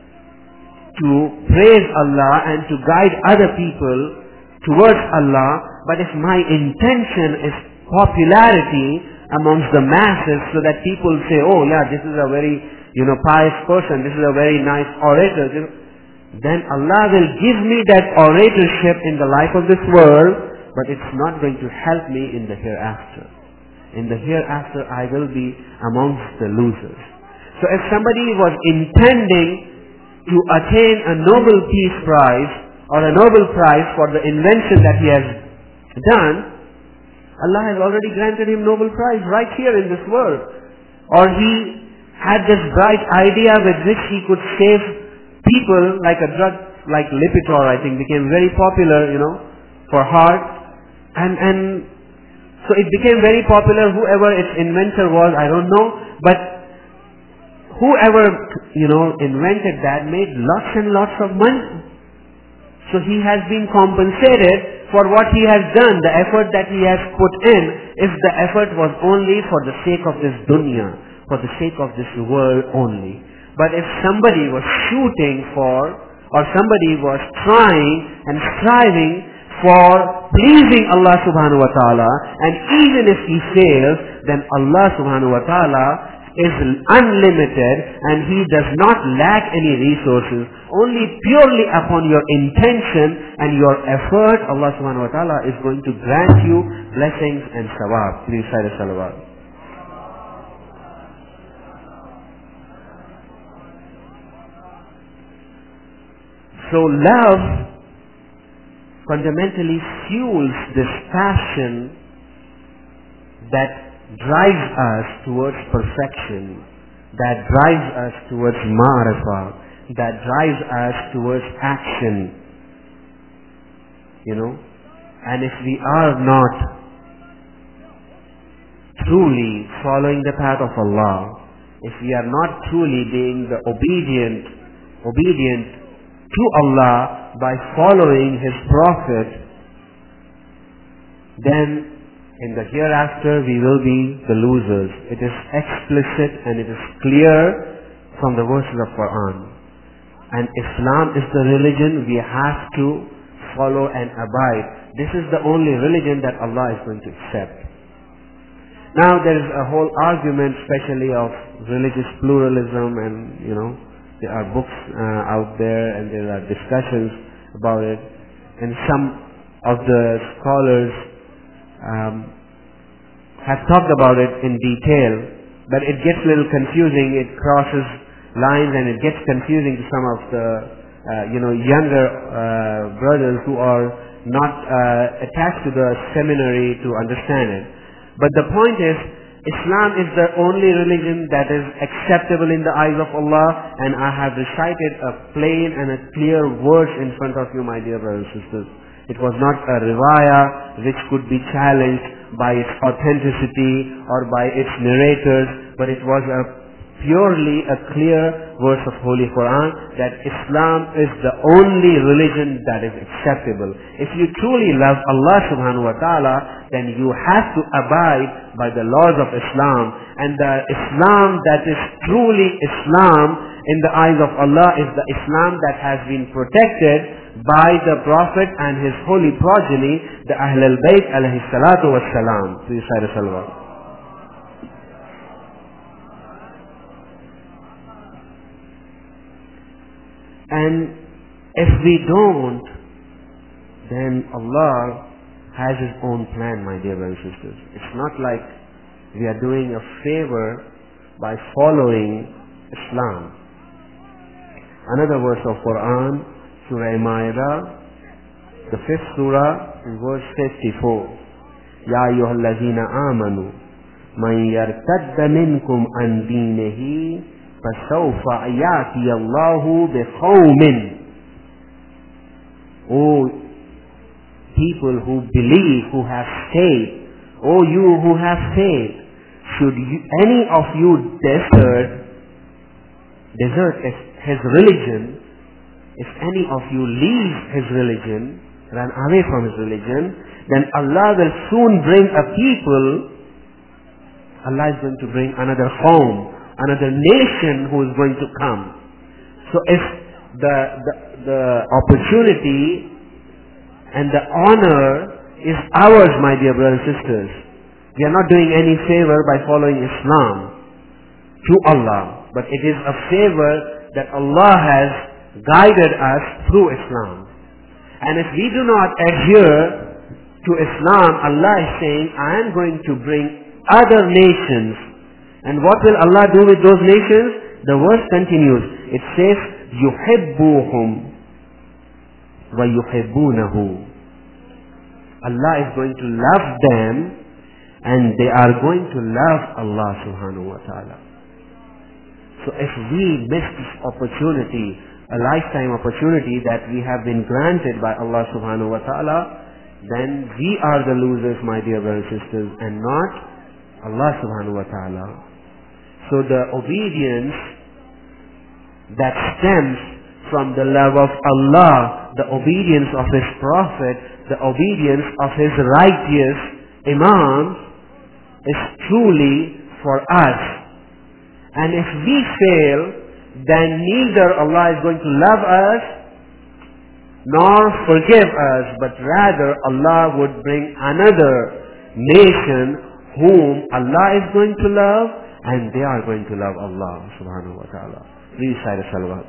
to praise Allah and to guide other people towards Allah, but if my intention is popularity amongst the masses so that people say, oh yeah, this is a very pious person, this is a very nice orator, then Allah will give me that oratorship in the life of this world, but it's not going to help me in the hereafter. In the hereafter, I will be amongst the losers. So if somebody was intending to attain a Nobel Peace Prize or a Nobel Prize for the invention that he has done, Allah has already granted him Nobel Prize right here in this world. Or he had this bright idea with which he could save people, like a drug like Lipitor, I think, became very popular, for heart. And so it became very popular. Whoever its inventor was, I don't know, but whoever, invented that made lots and lots of money. So he has been compensated for what he has done, the effort that he has put in, if the effort was only for the sake of this dunya, for the sake of this world only. But if somebody was shooting for, or somebody was trying and striving for pleasing Allah subhanahu wa ta'ala, and even if he fails, then Allah subhanahu wa ta'ala is unlimited and he does not lack any resources. Only purely upon your intention and your effort, Allah subhanahu wa ta'ala is going to grant you blessings and sawab. Please say the salawat. So love fundamentally fuels this passion that drives us towards perfection, that drives us towards ma'rifah, that drives us towards action. And if we are not truly following the path of Allah, if we are not truly being the obedient to Allah by following His Prophet, then in the hereafter we will be the losers. It is explicit and it is clear from the verses of Quran. And Islam is the religion we have to follow and abide. This is the only religion that Allah is going to accept. Now there is a whole argument, especially of religious pluralism, and there are books out there and there are discussions about it, and some of the scholars have talked about it in detail, but it gets a little confusing. It crosses lines and it gets confusing to some of the younger brothers who are not attached to the seminary to understand it. But the point is, Islam is the only religion that is acceptable in the eyes of Allah, and I have recited a plain and a clear verse in front of you, my dear brothers and sisters. It was not a riwayah which could be challenged by its authenticity or by its narrators, but it was purely a clear verse of Holy Quran that Islam is the only religion that is acceptable. If you truly love Allah subhanahu wa ta'ala, then you have to abide by the laws of Islam. And the Islam that is truly Islam in the eyes of Allah is the Islam that has been protected by the Prophet and his holy progeny, the Ahlul Bayt alayhi salatu wassalam. Please say the salawat. And if we don't, then Allah has His own plan, my dear brothers and sisters. It's not like we are doing a favor by following Islam. Another verse of Quran, Surah Ma'idah, the 5th surah, in verse 54. Ya ayyuhallazina amanu, man yartadda minkum an dinihi, فَسَوْفَ يَأْتِيَ اللَّهُ بِقَوْمٍ. O people who believe, who have faith, O you who have faith, should any of you desert his religion, if any of you leave his religion, run away from his religion, then Allah will soon bring a people, Allah is going to bring another qawm, another nation who is going to come. So if the opportunity and the honor is ours, my dear brothers and sisters, we are not doing any favor by following Islam to Allah, but it is a favor that Allah has guided us through Islam. And if we do not adhere to Islam, Allah is saying, I am going to bring other nations. And what will Allah do with those nations? The verse continues. It says, يُحِبُّهُمْ وَيُحِبُّونَهُ. Allah is going to love them and they are going to love Allah subhanahu wa ta'ala. So if we miss this opportunity, a lifetime opportunity that we have been granted by Allah subhanahu wa ta'ala, then we are the losers, my dear brothers and sisters, and not Allah subhanahu wa ta'ala. So the obedience that stems from the love of Allah, the obedience of His Prophet, the obedience of His righteous Imams is truly for us. And if we fail, then neither Allah is going to love us nor forgive us, but rather Allah would bring another nation whom Allah is going to love, and they are going to love Allah subhanahu wa ta'ala. Please say the salawat.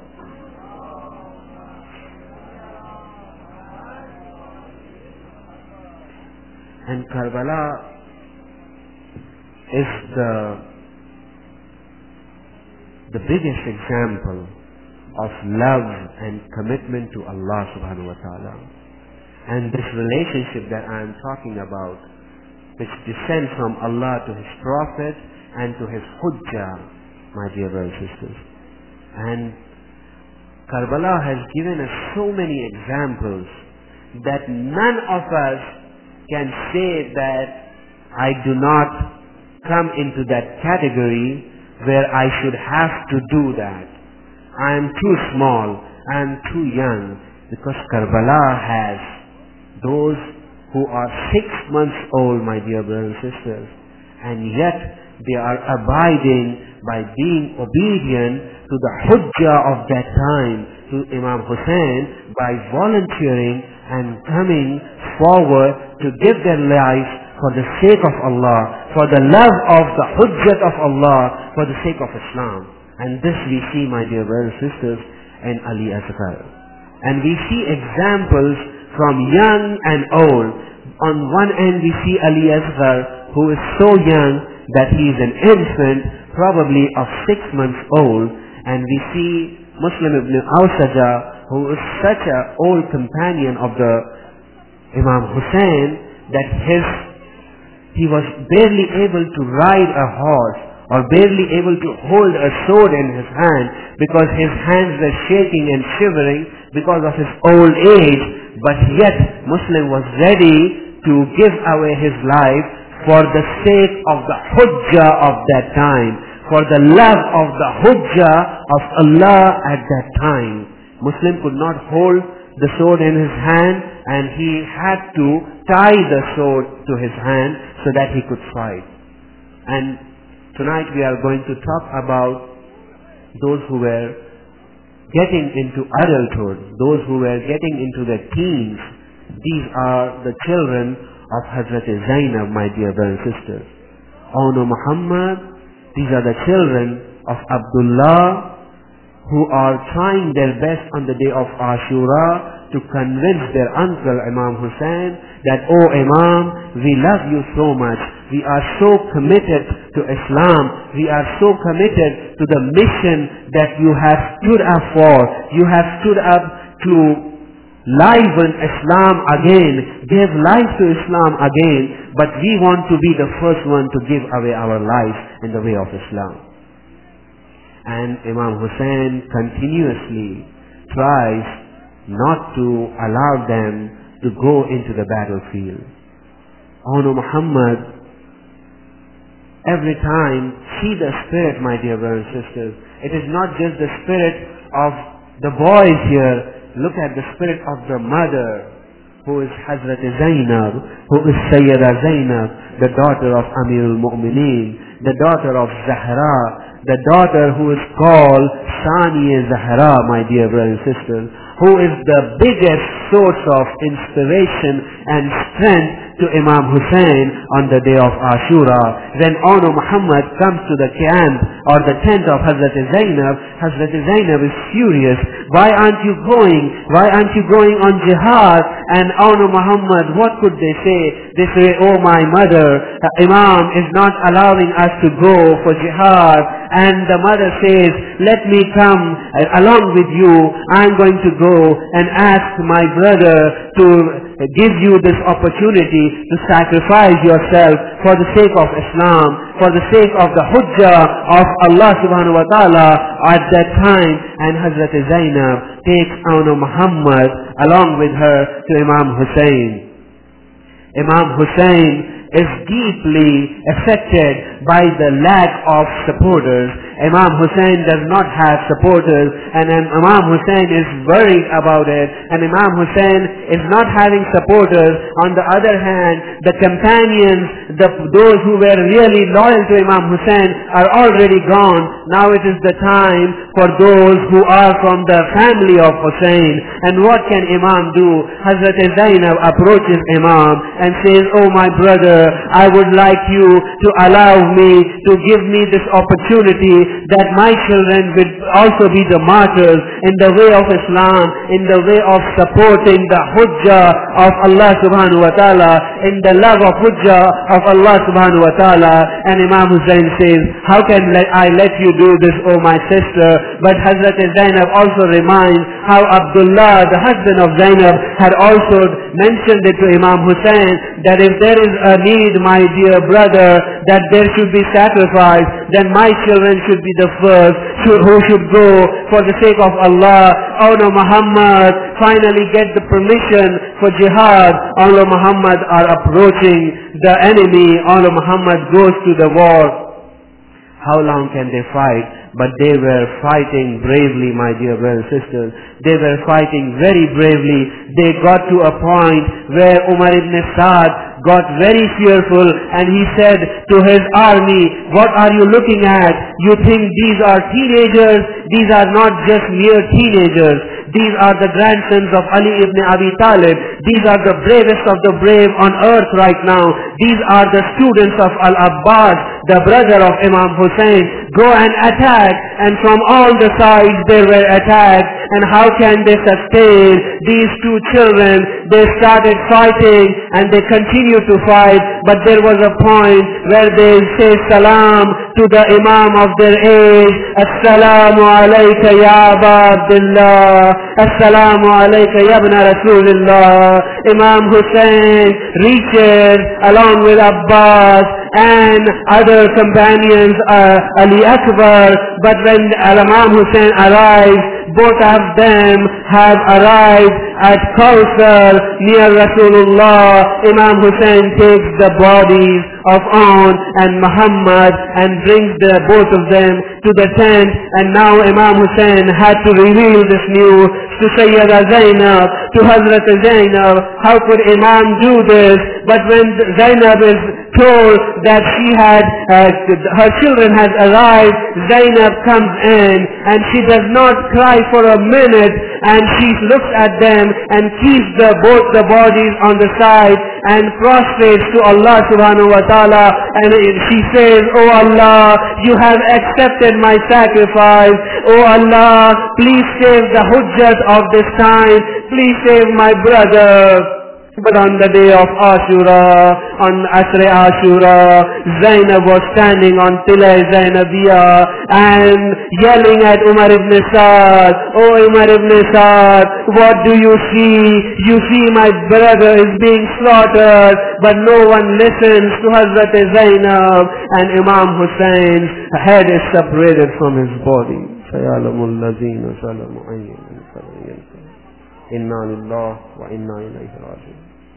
And Karbala is the biggest example of love and commitment to Allah subhanahu wa ta'ala. And this relationship that I am talking about, which descends from Allah to His Prophet and to His Hujjah, my dear brothers and sisters. And Karbala has given us so many examples that none of us can say that I do not come into that category where I should have to do that. I am too small, I am too young, because Karbala has those who are 6 months old, my dear brothers and sisters, and yet they are abiding by being obedient to the Hujjah of that time, to Imam Hussein, by volunteering and coming forward to give their lives for the sake of Allah, for the love of the Hujjah of Allah, for the sake of Islam. And this we see, my dear brothers and sisters, in Ali Asghar. And we see examples from young and old. On one end we see Ali Asghar, who is so young that he is an infant, probably of 6 months old. And we see Muslim ibn Awsaja, who is such an old companion of the Imam Hussein, that his He was barely able to ride a horse or barely able to hold a sword in his hand because his hands were shaking and shivering because of his old age. But yet Muslim was ready to give away his life for the sake of the hujjah of that time, for the love of the hujjah of Allah at that time. Muslim could not hold the sword in his hand, and he had to tie the sword to his hand so that he could fight. And tonight we are going to talk about those who were getting into adulthood, those who were getting into their teens. These are the children of Hazrat Zainab, my dear brothers and sisters. O no Muhammad, these are the children of Abdullah who are trying their best on the day of Ashura to convince their uncle Imam Hussein that, "Oh Imam, we love you so much. We are so committed to Islam. We are so committed to the mission that you have stood up for. You have stood up to liven Islam again, give life to Islam again, but we want to be the first one to give away our life in the way of Islam." And Imam Hussein continuously tries not to allow them to go into the battlefield. O no Muhammad, every time see the spirit, my dear brothers and sisters. It is not just the spirit of the boys here. Look at the spirit of the mother, who is Hazrat Zainab, who is Sayyida Zainab, the daughter of Amir al-Mu'mineen, the daughter of Zahra, the daughter who is called Saniya Zahra, my dear brothers and sisters, who is the biggest source of inspiration and strength to Imam Hussein on the day of Ashura. When Ono Muhammad comes to the camp or the tent of Hazrat Zainab is furious. "Why aren't you going? Why aren't you going on jihad?" And Ono Muhammad, what could they say? They say, "Oh my mother, Imam is not allowing us to go for jihad." And the mother says, "Let me come along with you. I'm going to go and ask my brother to give you this opportunity to sacrifice yourself for the sake of Islam, for the sake of the hujjah of Allah subhanahu wa ta'ala at that time." And Hazrat Zainab takes Ono Muhammad along with her to Imam Hussein. Imam Hussein is deeply affected by the lack of supporters. Imam Hussein does not have supporters, and Imam Hussein is worried about it, and Imam Hussein is not having supporters. On the other hand, the companions, those who were really loyal to Imam Hussein are already gone. Now it is the time for those who are from the family of Hussein. And what can Imam do? Hazrat Zainab approaches Imam and says, "Oh my brother, I would like you to allow me to give me this opportunity that my children will also be the martyrs in the way of Islam, in the way of supporting the hujjah of Allah subhanahu wa ta'ala, in the love of hujjah of Allah subhanahu wa ta'ala." And Imam Hussein says, "How can I let you do this, oh my sister?" But Hazrat Zainab also reminds how Abdullah, the husband of Zainab, had also mentioned it to Imam Hussein that if there is a need, my dear brother, that there should be sacrifice, then my children should be the first who should go for the sake of Allah. Oh no, Muhammad finally get the permission for jihad. Allah Muhammad are approaching the enemy. Allah Muhammad goes to the war. How long can they fight? But they were fighting bravely, my dear brothers and sisters. They were fighting very bravely. They got to a point where Umar ibn Saad got very fearful, and he said to his army, "What are you looking at? You think these are teenagers? These are not just mere teenagers. These are the grandsons of Ali ibn Abi Talib. These are the bravest of the brave on earth right now. These are the students of Al-Abbas, the brother of Imam Hussein. go and attack, and from all the sides they were attacked. And how can they sustain these two children? They started fighting and they continued to fight, but there was a point where they say salam to the Imam of their age. Assalamu alayka ya Aba Abdullah. Assalamu alayka ya Ibn Rasulullah. Imam Hussein reaches along with Abbas and other companions, Ali Akbar, but when Imam Hussein arrives, both of them have arrived at Kawthar near Rasulullah. Imam Hussein takes the bodies of On and Muhammad and brings both of them to the tent, and now Imam Hussein had to reveal this news to Sayyida Zainab, to Hazrat Zainab. How could Imam do this? But when Zainab is told that she had, her children has arrived, Zainab comes in and she does not cry for a minute, and she looks at them and keeps both the bodies on the side and prostrates to Allah subhanahu wa ta'ala, and she says, "Oh Allah, you have accepted my sacrifice. Oh Allah, please save the hujjat of this time. Please save my brother." But on the day of Ashura, on Asr Ashura, Zainab was standing on Tila Zainabiyya and yelling at Umar ibn Saad, "Oh Umar ibn Saad, what do you see? You see my brother is being slaughtered." But no one listens to Hazrat Zainab, and Imam Hussein's head is separated from his body. Inna lillahi wa inna ilayhi raji'un.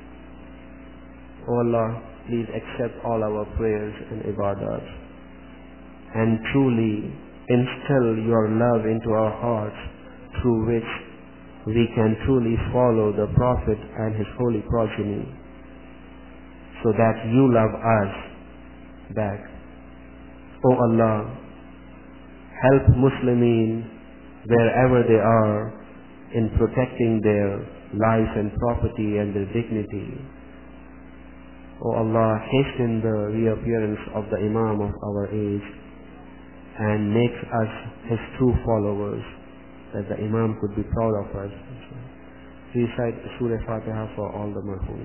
Oh Allah, please accept all our prayers and ibadat, and truly instill your love into our hearts, through which we can truly follow the Prophet and his holy progeny, so that you love us back. Oh Allah, help Muslimin wherever they are in protecting their life and property and their dignity. Oh Allah, hasten the reappearance of the Imam of our age and make us his true followers, that the Imam could be proud of us. Recite Surah Fatiha for all the marhum.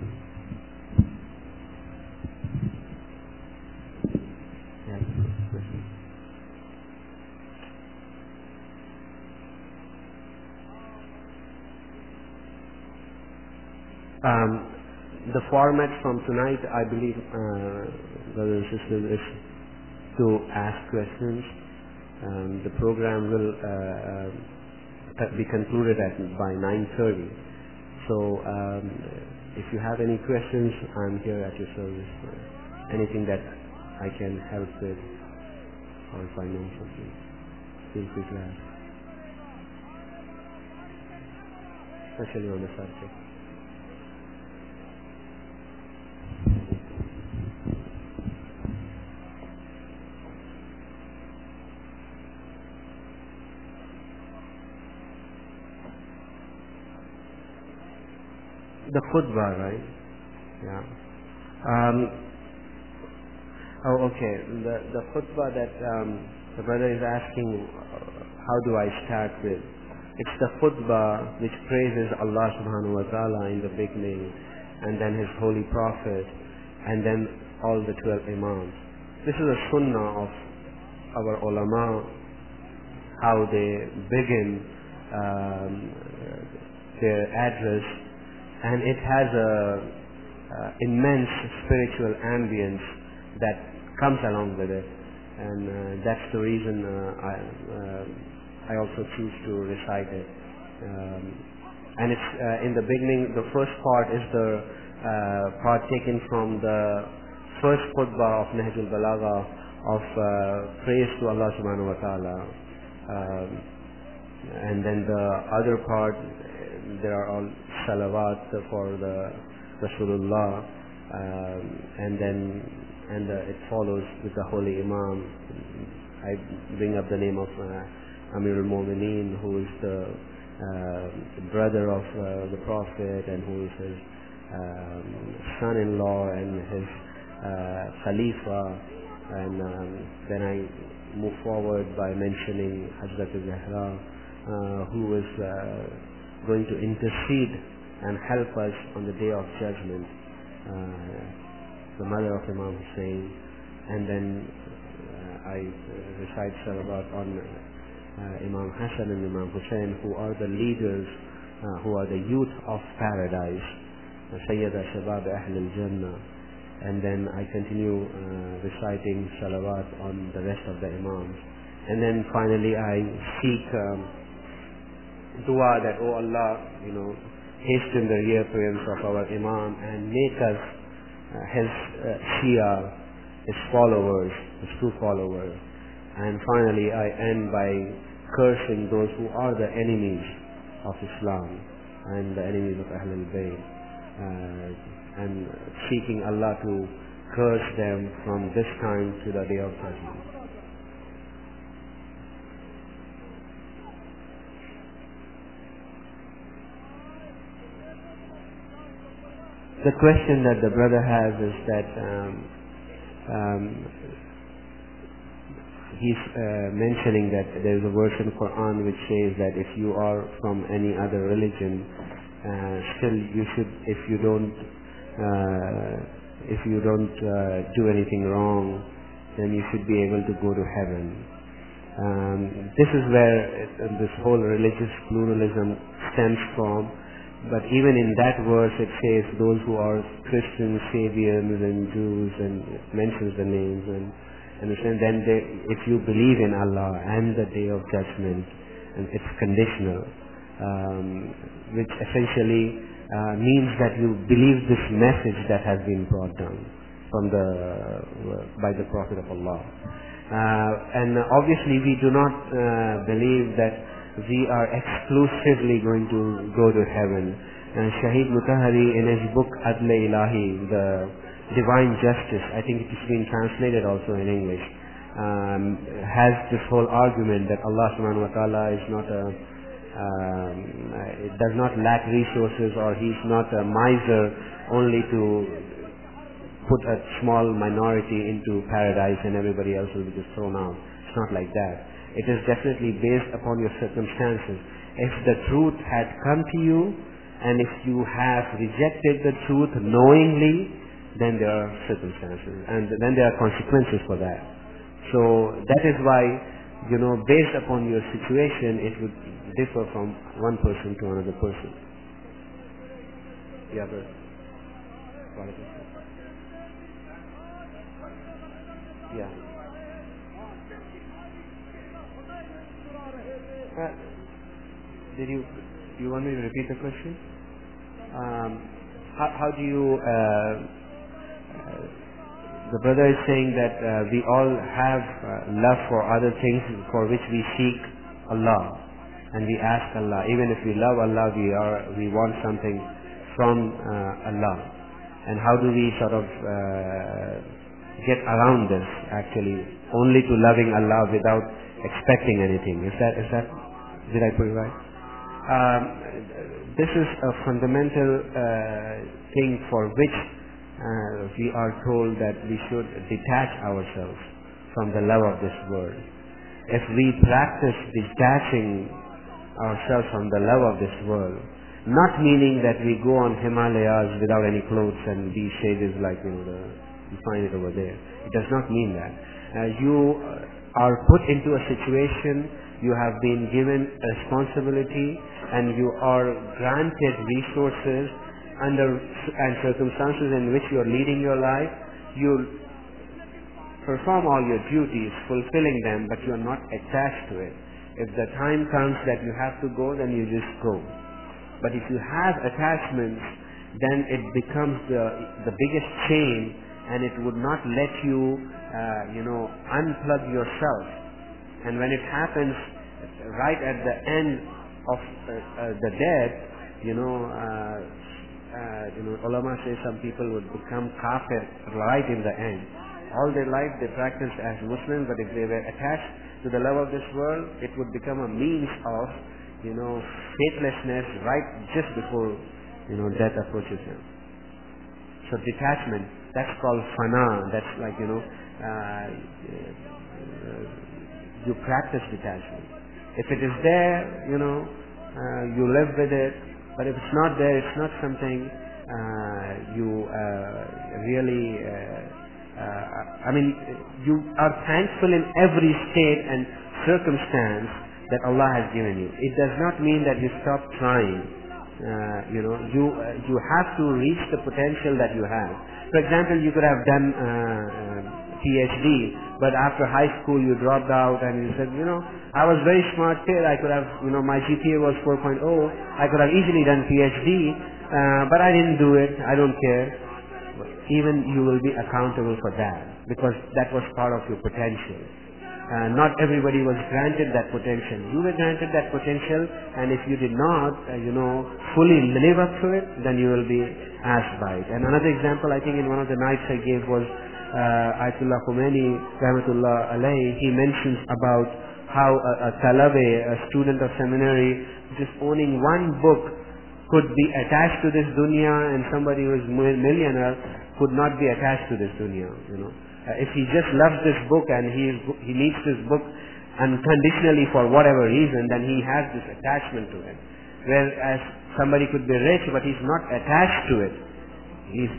The format from tonight, I believe, brothers and sisters, is to ask questions. The program will be concluded by 9:30. So if you have any questions, I'm here at your service. Anything that I can help with, or if I know something, feel free to ask, especially on the subject. The khutbah, right? Yeah. Okay. The khutbah that the brother is asking, how do I start with? It's the khutbah which praises Allah subhanahu wa ta'ala in the beginning, and then his holy prophet, and then all the 12 imams. This is a sunnah of our ulama, how they begin their address, and it has a immense spiritual ambience that comes along with it, and that's the reason I also choose to recite it. And it's in the beginning, the first part is the part taken from the first khutbah of Nahjul Balagha of praise to Allah subhanahu wa ta'ala, and then the other part, there are all salawat for the Rasulullah, and it follows with the holy Imam. I bring up the name of Amir al-Mu'mineen, who is the brother of the Prophet, and who is his son-in-law and his Khalifa, And then I move forward by mentioning Hazrat Zahra, who is going to intercede and help us on the day of judgment, the mother of Imam Hussein. And then I recite salawat on Imam Hassan and Imam Hussein, who are the leaders, who are the youth of paradise, Sayyida Shabab Ahl al-Jannah. And then I continue reciting salawat on the rest of the Imams. And then finally I seek dua that, oh Allah, hasten the reappearance of our Imam and make us his Shia, his followers, his true followers. And finally I end by cursing those who are the enemies of Islam and the enemies of Ahlul Bayt, and seeking Allah to curse them from this time to the day of judgment. The question that the brother has is that he's mentioning that there is a verse in Quran which says that if you are from any other religion, still you should, if you don't do anything wrong, then you should be able to go to heaven. This is where this whole religious pluralism stems from. But even in that verse it says those who are Christians, Sabians and Jews, and it mentions the names, and then if you believe in Allah and the day of judgment, and it's conditional, which essentially means that you believe this message that has been brought down by the Prophet of Allah. And obviously we do not believe that we are exclusively going to go to heaven. And Shahid Mutahari in his book Adl Ilahi, the Divine Justice, I think it is being translated also in English, has this whole argument that Allah subhanahu wa ta'ala is not it does not lack resources, or he's not a miser only to put a small minority into paradise and everybody else will be just thrown out. It's not like that. It is definitely based upon your circumstances. If the truth had come to you, and if you have rejected the truth knowingly, then there are circumstances, and then there are consequences for that. So that is why, based upon your situation, it would differ from one person to another person. Yeah, but yeah. Did you want me to repeat the question? How do you? The brother is saying that we all have love for other things for which we seek Allah, and we ask Allah. Even if we love Allah, we want something from Allah. And how do we sort of get around this? Actually, only to loving Allah without expecting anything. Is that? Did I put it right? This is a fundamental thing for which we are told that we should detach ourselves from the love of this world. If we practice detaching ourselves from the love of this world, not meaning that we go on Himalayas without any clothes and these shades like you find it over there. It does not mean that. You are put into a situation, you have been given responsibility, and you are granted resources and circumstances in which you are leading your life. You perform all your duties, fulfilling them, but you are not attached to it. If the time comes that you have to go, then you just go. But if you have attachments, then it becomes the biggest chain, and it would not let you, unplug yourself. And when it happens right at the end of the death, ulama say some people would become kafir right in the end. All their life they practiced as Muslims, but if they were attached to the love of this world, it would become a means of, faithlessness right just before, death approaches them. So detachment, that's called fana. That's like, you practice detachment. If it is there, you live with it. But if it's not there, it's not something you really, you are thankful in every state and circumstance that Allah has given you. It does not mean that you stop trying. You have to reach the potential that you have. For example, you could have done PhD, but after high school you dropped out and you said, I was very smart kid. I could have, my GPA was 4.0. I could have easily done PhD, but I didn't do it. I don't care. Even you will be accountable for that because that was part of your potential. Not everybody was granted that potential. You were granted that potential, and if you did not, fully live up to it, then you will be asked by it. And another example, I think in one of the nights I gave was Ayatollah Khomeini, Rahmatullah alayhi, he mentions about how a talabe, a student of seminary, just owning one book could be attached to this dunya, and somebody who is millionaire could not be attached to this dunya, if he just loves this book and he needs this book unconditionally for whatever reason, then he has this attachment to it. Whereas somebody could be rich, but he's not attached to it. He's,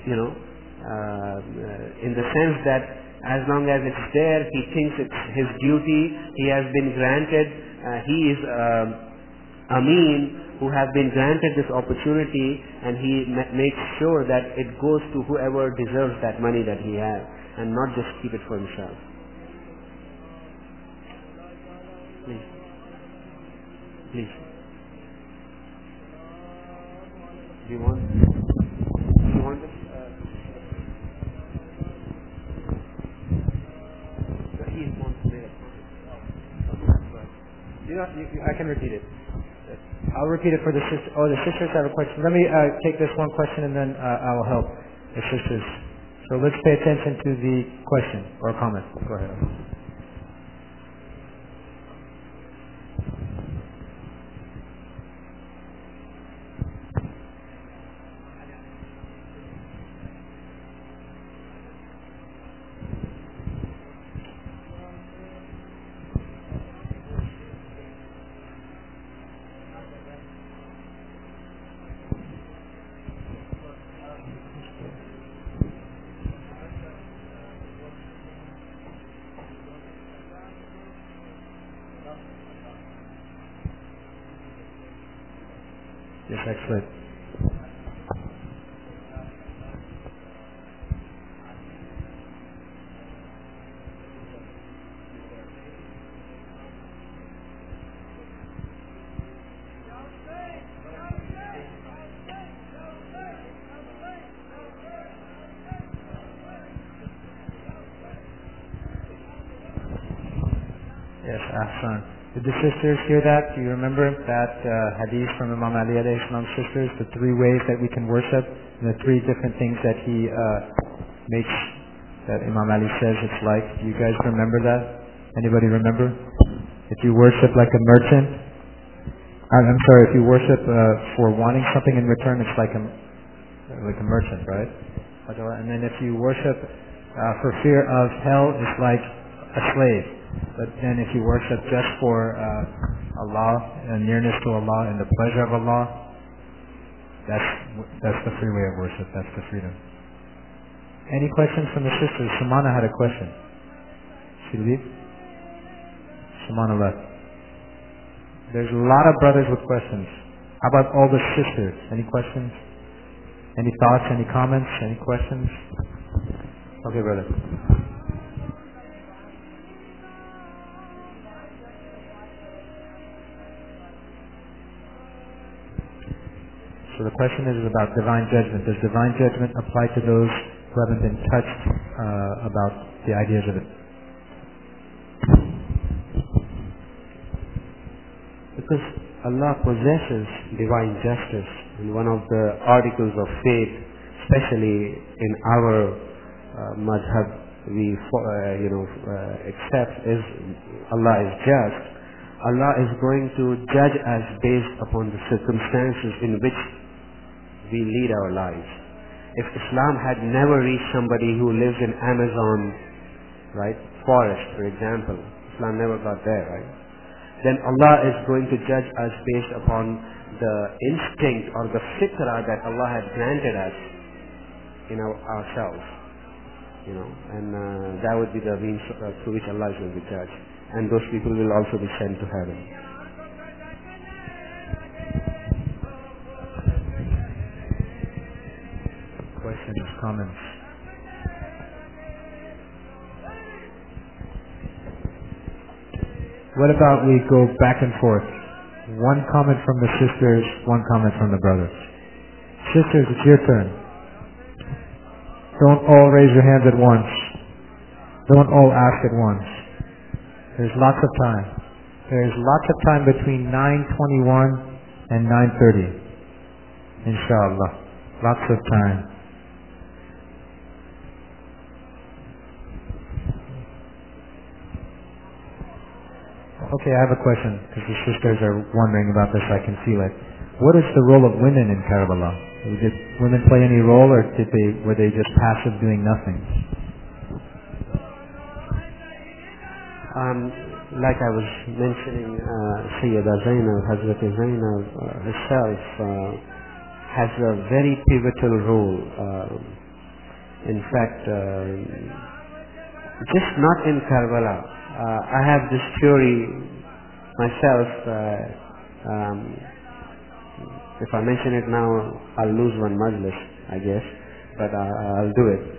in the sense that as long as it's there, he thinks it's his duty. He has been granted. He is Ameen who have been granted this opportunity, and he makes sure that it goes to whoever deserves that money that he has, and not just keep it for himself. Please. Please. Do you want this? He wants to make a I can repeat it. I'll repeat it for the sisters. Oh, the sisters have a question. Let me take this one question and then I'll help the sisters. So let's pay attention to the question or comment. Go ahead. Yes, excellent. Yes, Ahsan. Did the sisters hear that? Do you remember that hadith from Imam Ali alayhi salam's sisters, the three ways that we can worship, and the three different things that he makes, that Imam Ali says it's like? Do you guys remember that? Anybody remember? If you worship like a merchant, I'm sorry, if you worship for wanting something in return, it's like a merchant, right? And then if you worship for fear of hell, it's like a slave. But then if you worship just for Allah and nearness to Allah and the pleasure of Allah, that's the free way of worship. That's the freedom. Any questions from the sisters? Samana had a question. She leave? Samana left. There's a lot of brothers with questions. How about all the sisters? Any questions? Any thoughts? Any comments? Any questions? Okay, brother. So the question is about divine judgment. Does divine judgment apply to those who haven't been touched about the ideas of it? Because Allah possesses divine justice. And one of the articles of faith, especially in our madhab, we accept is Allah is just. Allah is going to judge us based upon the circumstances in which we lead our lives. if Islam had never reached somebody who lives in Amazon, right, forest, for example, Islam never got there, right? Then Allah is going to judge us based upon the instinct or the fitrah that Allah had granted us in ourselves, and that would be the means through which Allah is going to judge, and those people will also be sent to heaven. Questions, comments? What about we go back and forth? One comment from the sisters, one comment from the brothers. Sisters, it's your turn. Don't all raise your hands at once. Don't all ask at once. There's lots of time. There's lots of time between 9:21 and 9:30. Inshallah. Lots of time. Okay, I have a question, because the sisters are wondering about this, I can feel it. What is the role of women in Karbala? Did women play any role, or were they just passive doing nothing? Like I was mentioning, Sayyida Zainab, Hazrat Zainab herself has a very pivotal role. In fact, just not in Karbala. I have this theory myself. If I mention it now, I'll lose one majlis, I guess, but I'll do it.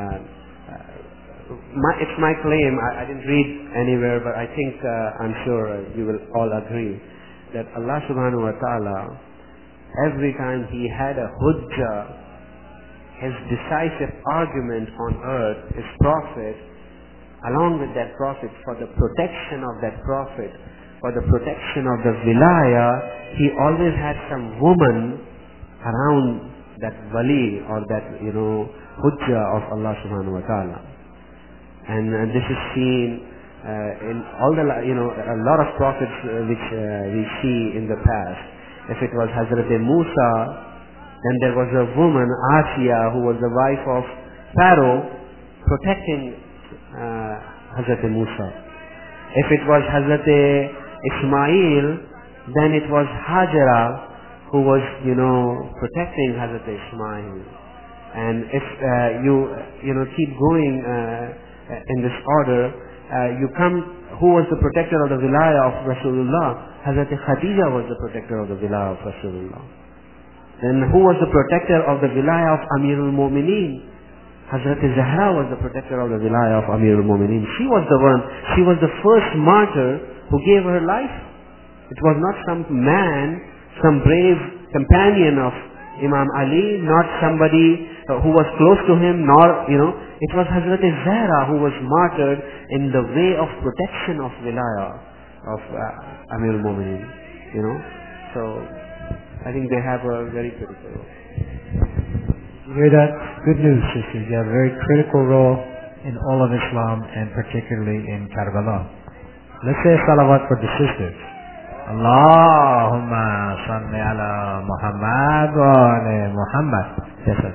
It's my claim. I didn't read anywhere, but I think I'm sure you will all agree that Allah subhanahu wa ta'ala, every time He had a hujjah, His decisive argument on earth, His prophet, along with that prophet, for the protection of that prophet, for the protection of the wilayah, he always had some woman around that wali or that, hujjah of Allah subhanahu wa ta'ala. And this is seen in all the, a lot of prophets which we see in the past. If it was Hazrat Musa, then there was a woman, Asiya, who was the wife of Pharaoh, protecting Hazrat Musa. If it was Hazrat Ismail, then it was Hajara who was, protecting Hazrat Ismail. And if you keep going in this order, you come, who was the protector of the wilayah of Rasulullah? Hazrat Khadija was the protector of the wilayah of Rasulullah. Then who was the protector of the wilayah of Amirul Mu'mineen? Hazrat Zahra was the protector of the wilayah of Amirul Mu'mineen. She was the first martyr who gave her life. It was not some man, some brave companion of Imam Ali, not somebody who was close to him, nor, it was Hazrat Zahra who was martyred in the way of protection of wilayah of Amirul Mu'mineen, So, I think they have a very critical role. You hear that? Good news, sisters. You have a very critical role in all of Islam and particularly in Karbala. Let's say a salawat for the sisters. Allahumma salli ala Muhammad wa ala Muhammad. Yes, sir.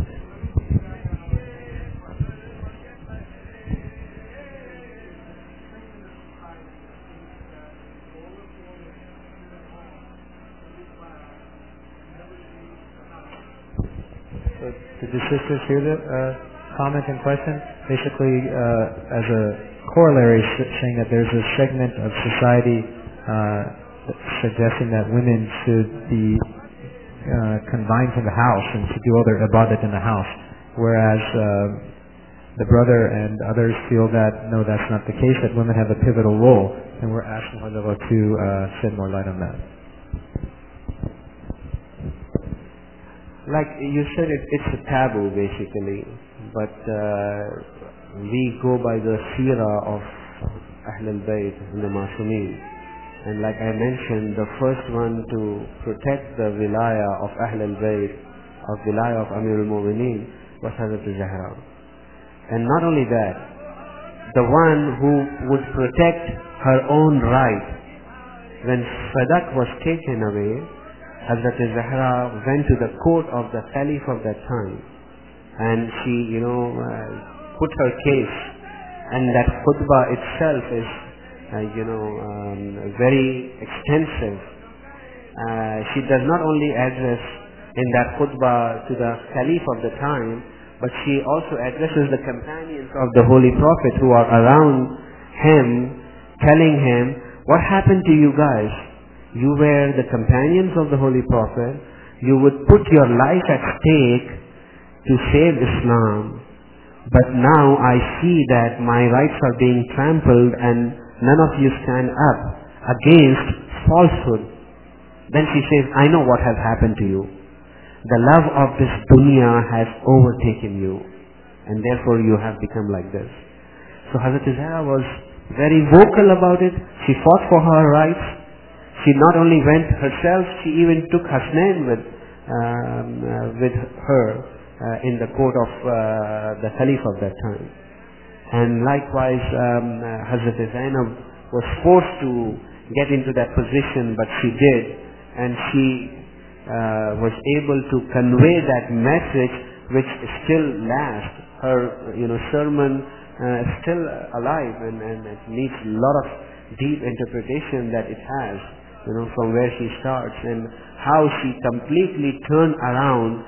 Did the sisters hear the comment and question? Basically, as a corollary, saying that there's a segment of society suggesting that women should be confined to the house and to do all their ibadat in the house, whereas the brother and others feel that no, that's not the case, that women have a pivotal role, and we're asking Allah to shed more light on that. Like you said, it's a taboo basically, but we go by the seerah of Ahl al-Bayt and the Masumeen. And like I mentioned, the first one to protect the wilayah of Ahl al-Bayt, of wilayah of Amir al-Mu'mineen, was Hazrat Zahra. And not only that, the one who would protect her own right. When Fadak was taken away, Hazrat Zahra went to the court of the Caliph of that time and she, put her case, and that khutbah itself is, very extensive. She does not only address in that khutbah to the Caliph of the time, but she also addresses the companions of the Holy Prophet who are around him, telling him, what happened to you guys? You were the companions of the Holy Prophet. You would put your life at stake to save Islam. But now I see that my rights are being trampled and none of you stand up against falsehood. Then she says, I know what has happened to you. The love of this dunya has overtaken you, and therefore you have become like this. So Hazrat Zahra was very vocal about it. She fought for her rights. She not only went herself, she even took Hasnain with her in the court of the Caliph of that time. And likewise, Hazrat Zainab was forced to get into that position, but she did, and she was able to convey that message which still lasts. Her sermon is still alive, and it needs a lot of deep interpretation that it has, from where she starts and how she completely turned around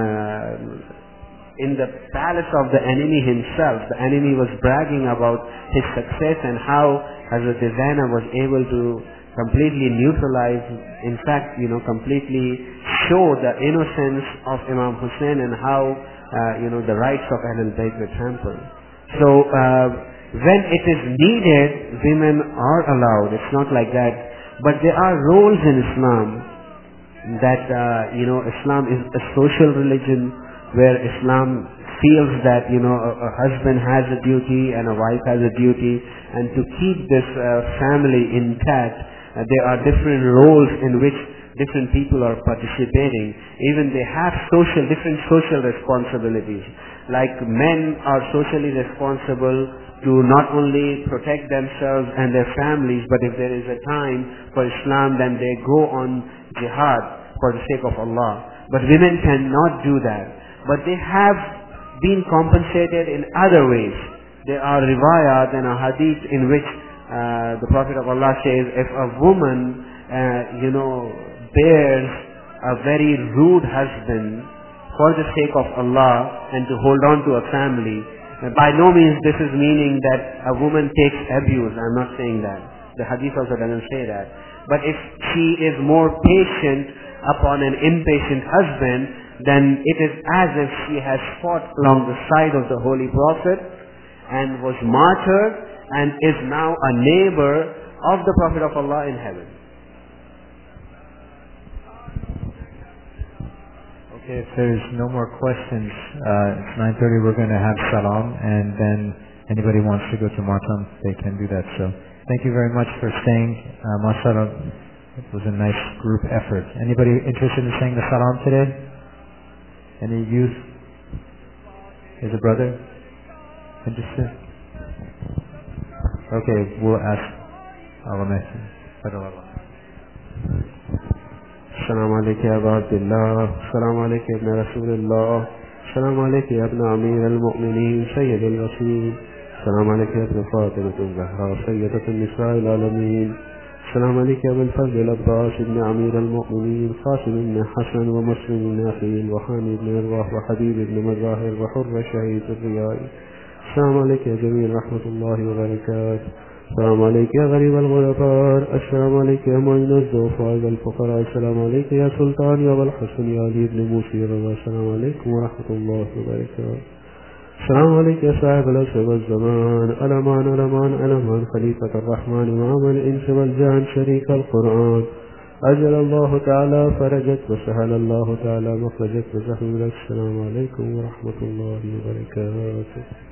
in the palace of the enemy himself. The enemy was bragging about his success, and how Hazrat Zainab was able to completely neutralize, in fact, completely show the innocence of Imam Hussein and how, the rights of Ahlul Bayt were trampled. So, when it is needed, women are allowed. It's not like that. But there are roles in Islam that, Islam is a social religion where Islam feels that, a husband has a duty and a wife has a duty, and to keep this family intact, there are different roles in which different people are participating. Even they have different social responsibilities. Like men are socially responsible to not only protect themselves and their families, but if there is a time for Islam, then they go on jihad for the sake of Allah. But women cannot do that. But they have been compensated in other ways. There are riwayat and a hadith in which the Prophet of Allah says, if a woman, bears a very rude husband for the sake of Allah and to hold on to a family, by no means this is meaning that a woman takes abuse. I'm not saying that. The hadith also doesn't say that. But if she is more patient upon an impatient husband, then it is as if she has fought along the side of the Holy Prophet and was martyred and is now a neighbor of the Prophet of Allah in heaven. Okay, if there's no more questions, it's 9:30. We're going to have salam, and then anybody wants to go to Matam, they can do that. So thank you very much for staying. Mashallah, it was a nice group effort. Anybody interested in saying the salam today? Any youth? Is a brother interested? Okay, we'll ask our message. السلام عليك يا أبا عبد الله، السلام عليك يا ابن رسول الله، السلام عليك يا ابن أمير المؤمنين سيد الرسول، السلام عليك يا ابن فاطمة الزهراء سيدة النساء العالمين، السلام عليك يا ابن الفضل العباس ابن أمير المؤمنين قاسم بن حسن ومسلم بن أخيل وحامد بن أرواح وحبيب بن مظاهر وحر شهيد الرياء، السلام عليك يا جميل رحمة الله وبركاته، السلام عليك يا غريب الغرباء، السلام عليك يا معين الضعفاء والفقراء، السلام عليك يا سلطان يا أبا الحسن يا علي بن موسى رضا، السلام عليكم ورحمة الله وبركاته، السلام عليك يا صاحب العصر والزمان، الأمان الأمان الأمان خليفة الرحمن إمام الإنس والجان شريك القرآن، أجل الله تعالى فرجك وسهل الله تعالى مخرجك وزحمك، السلام عليكم ورحمة الله وبركاته.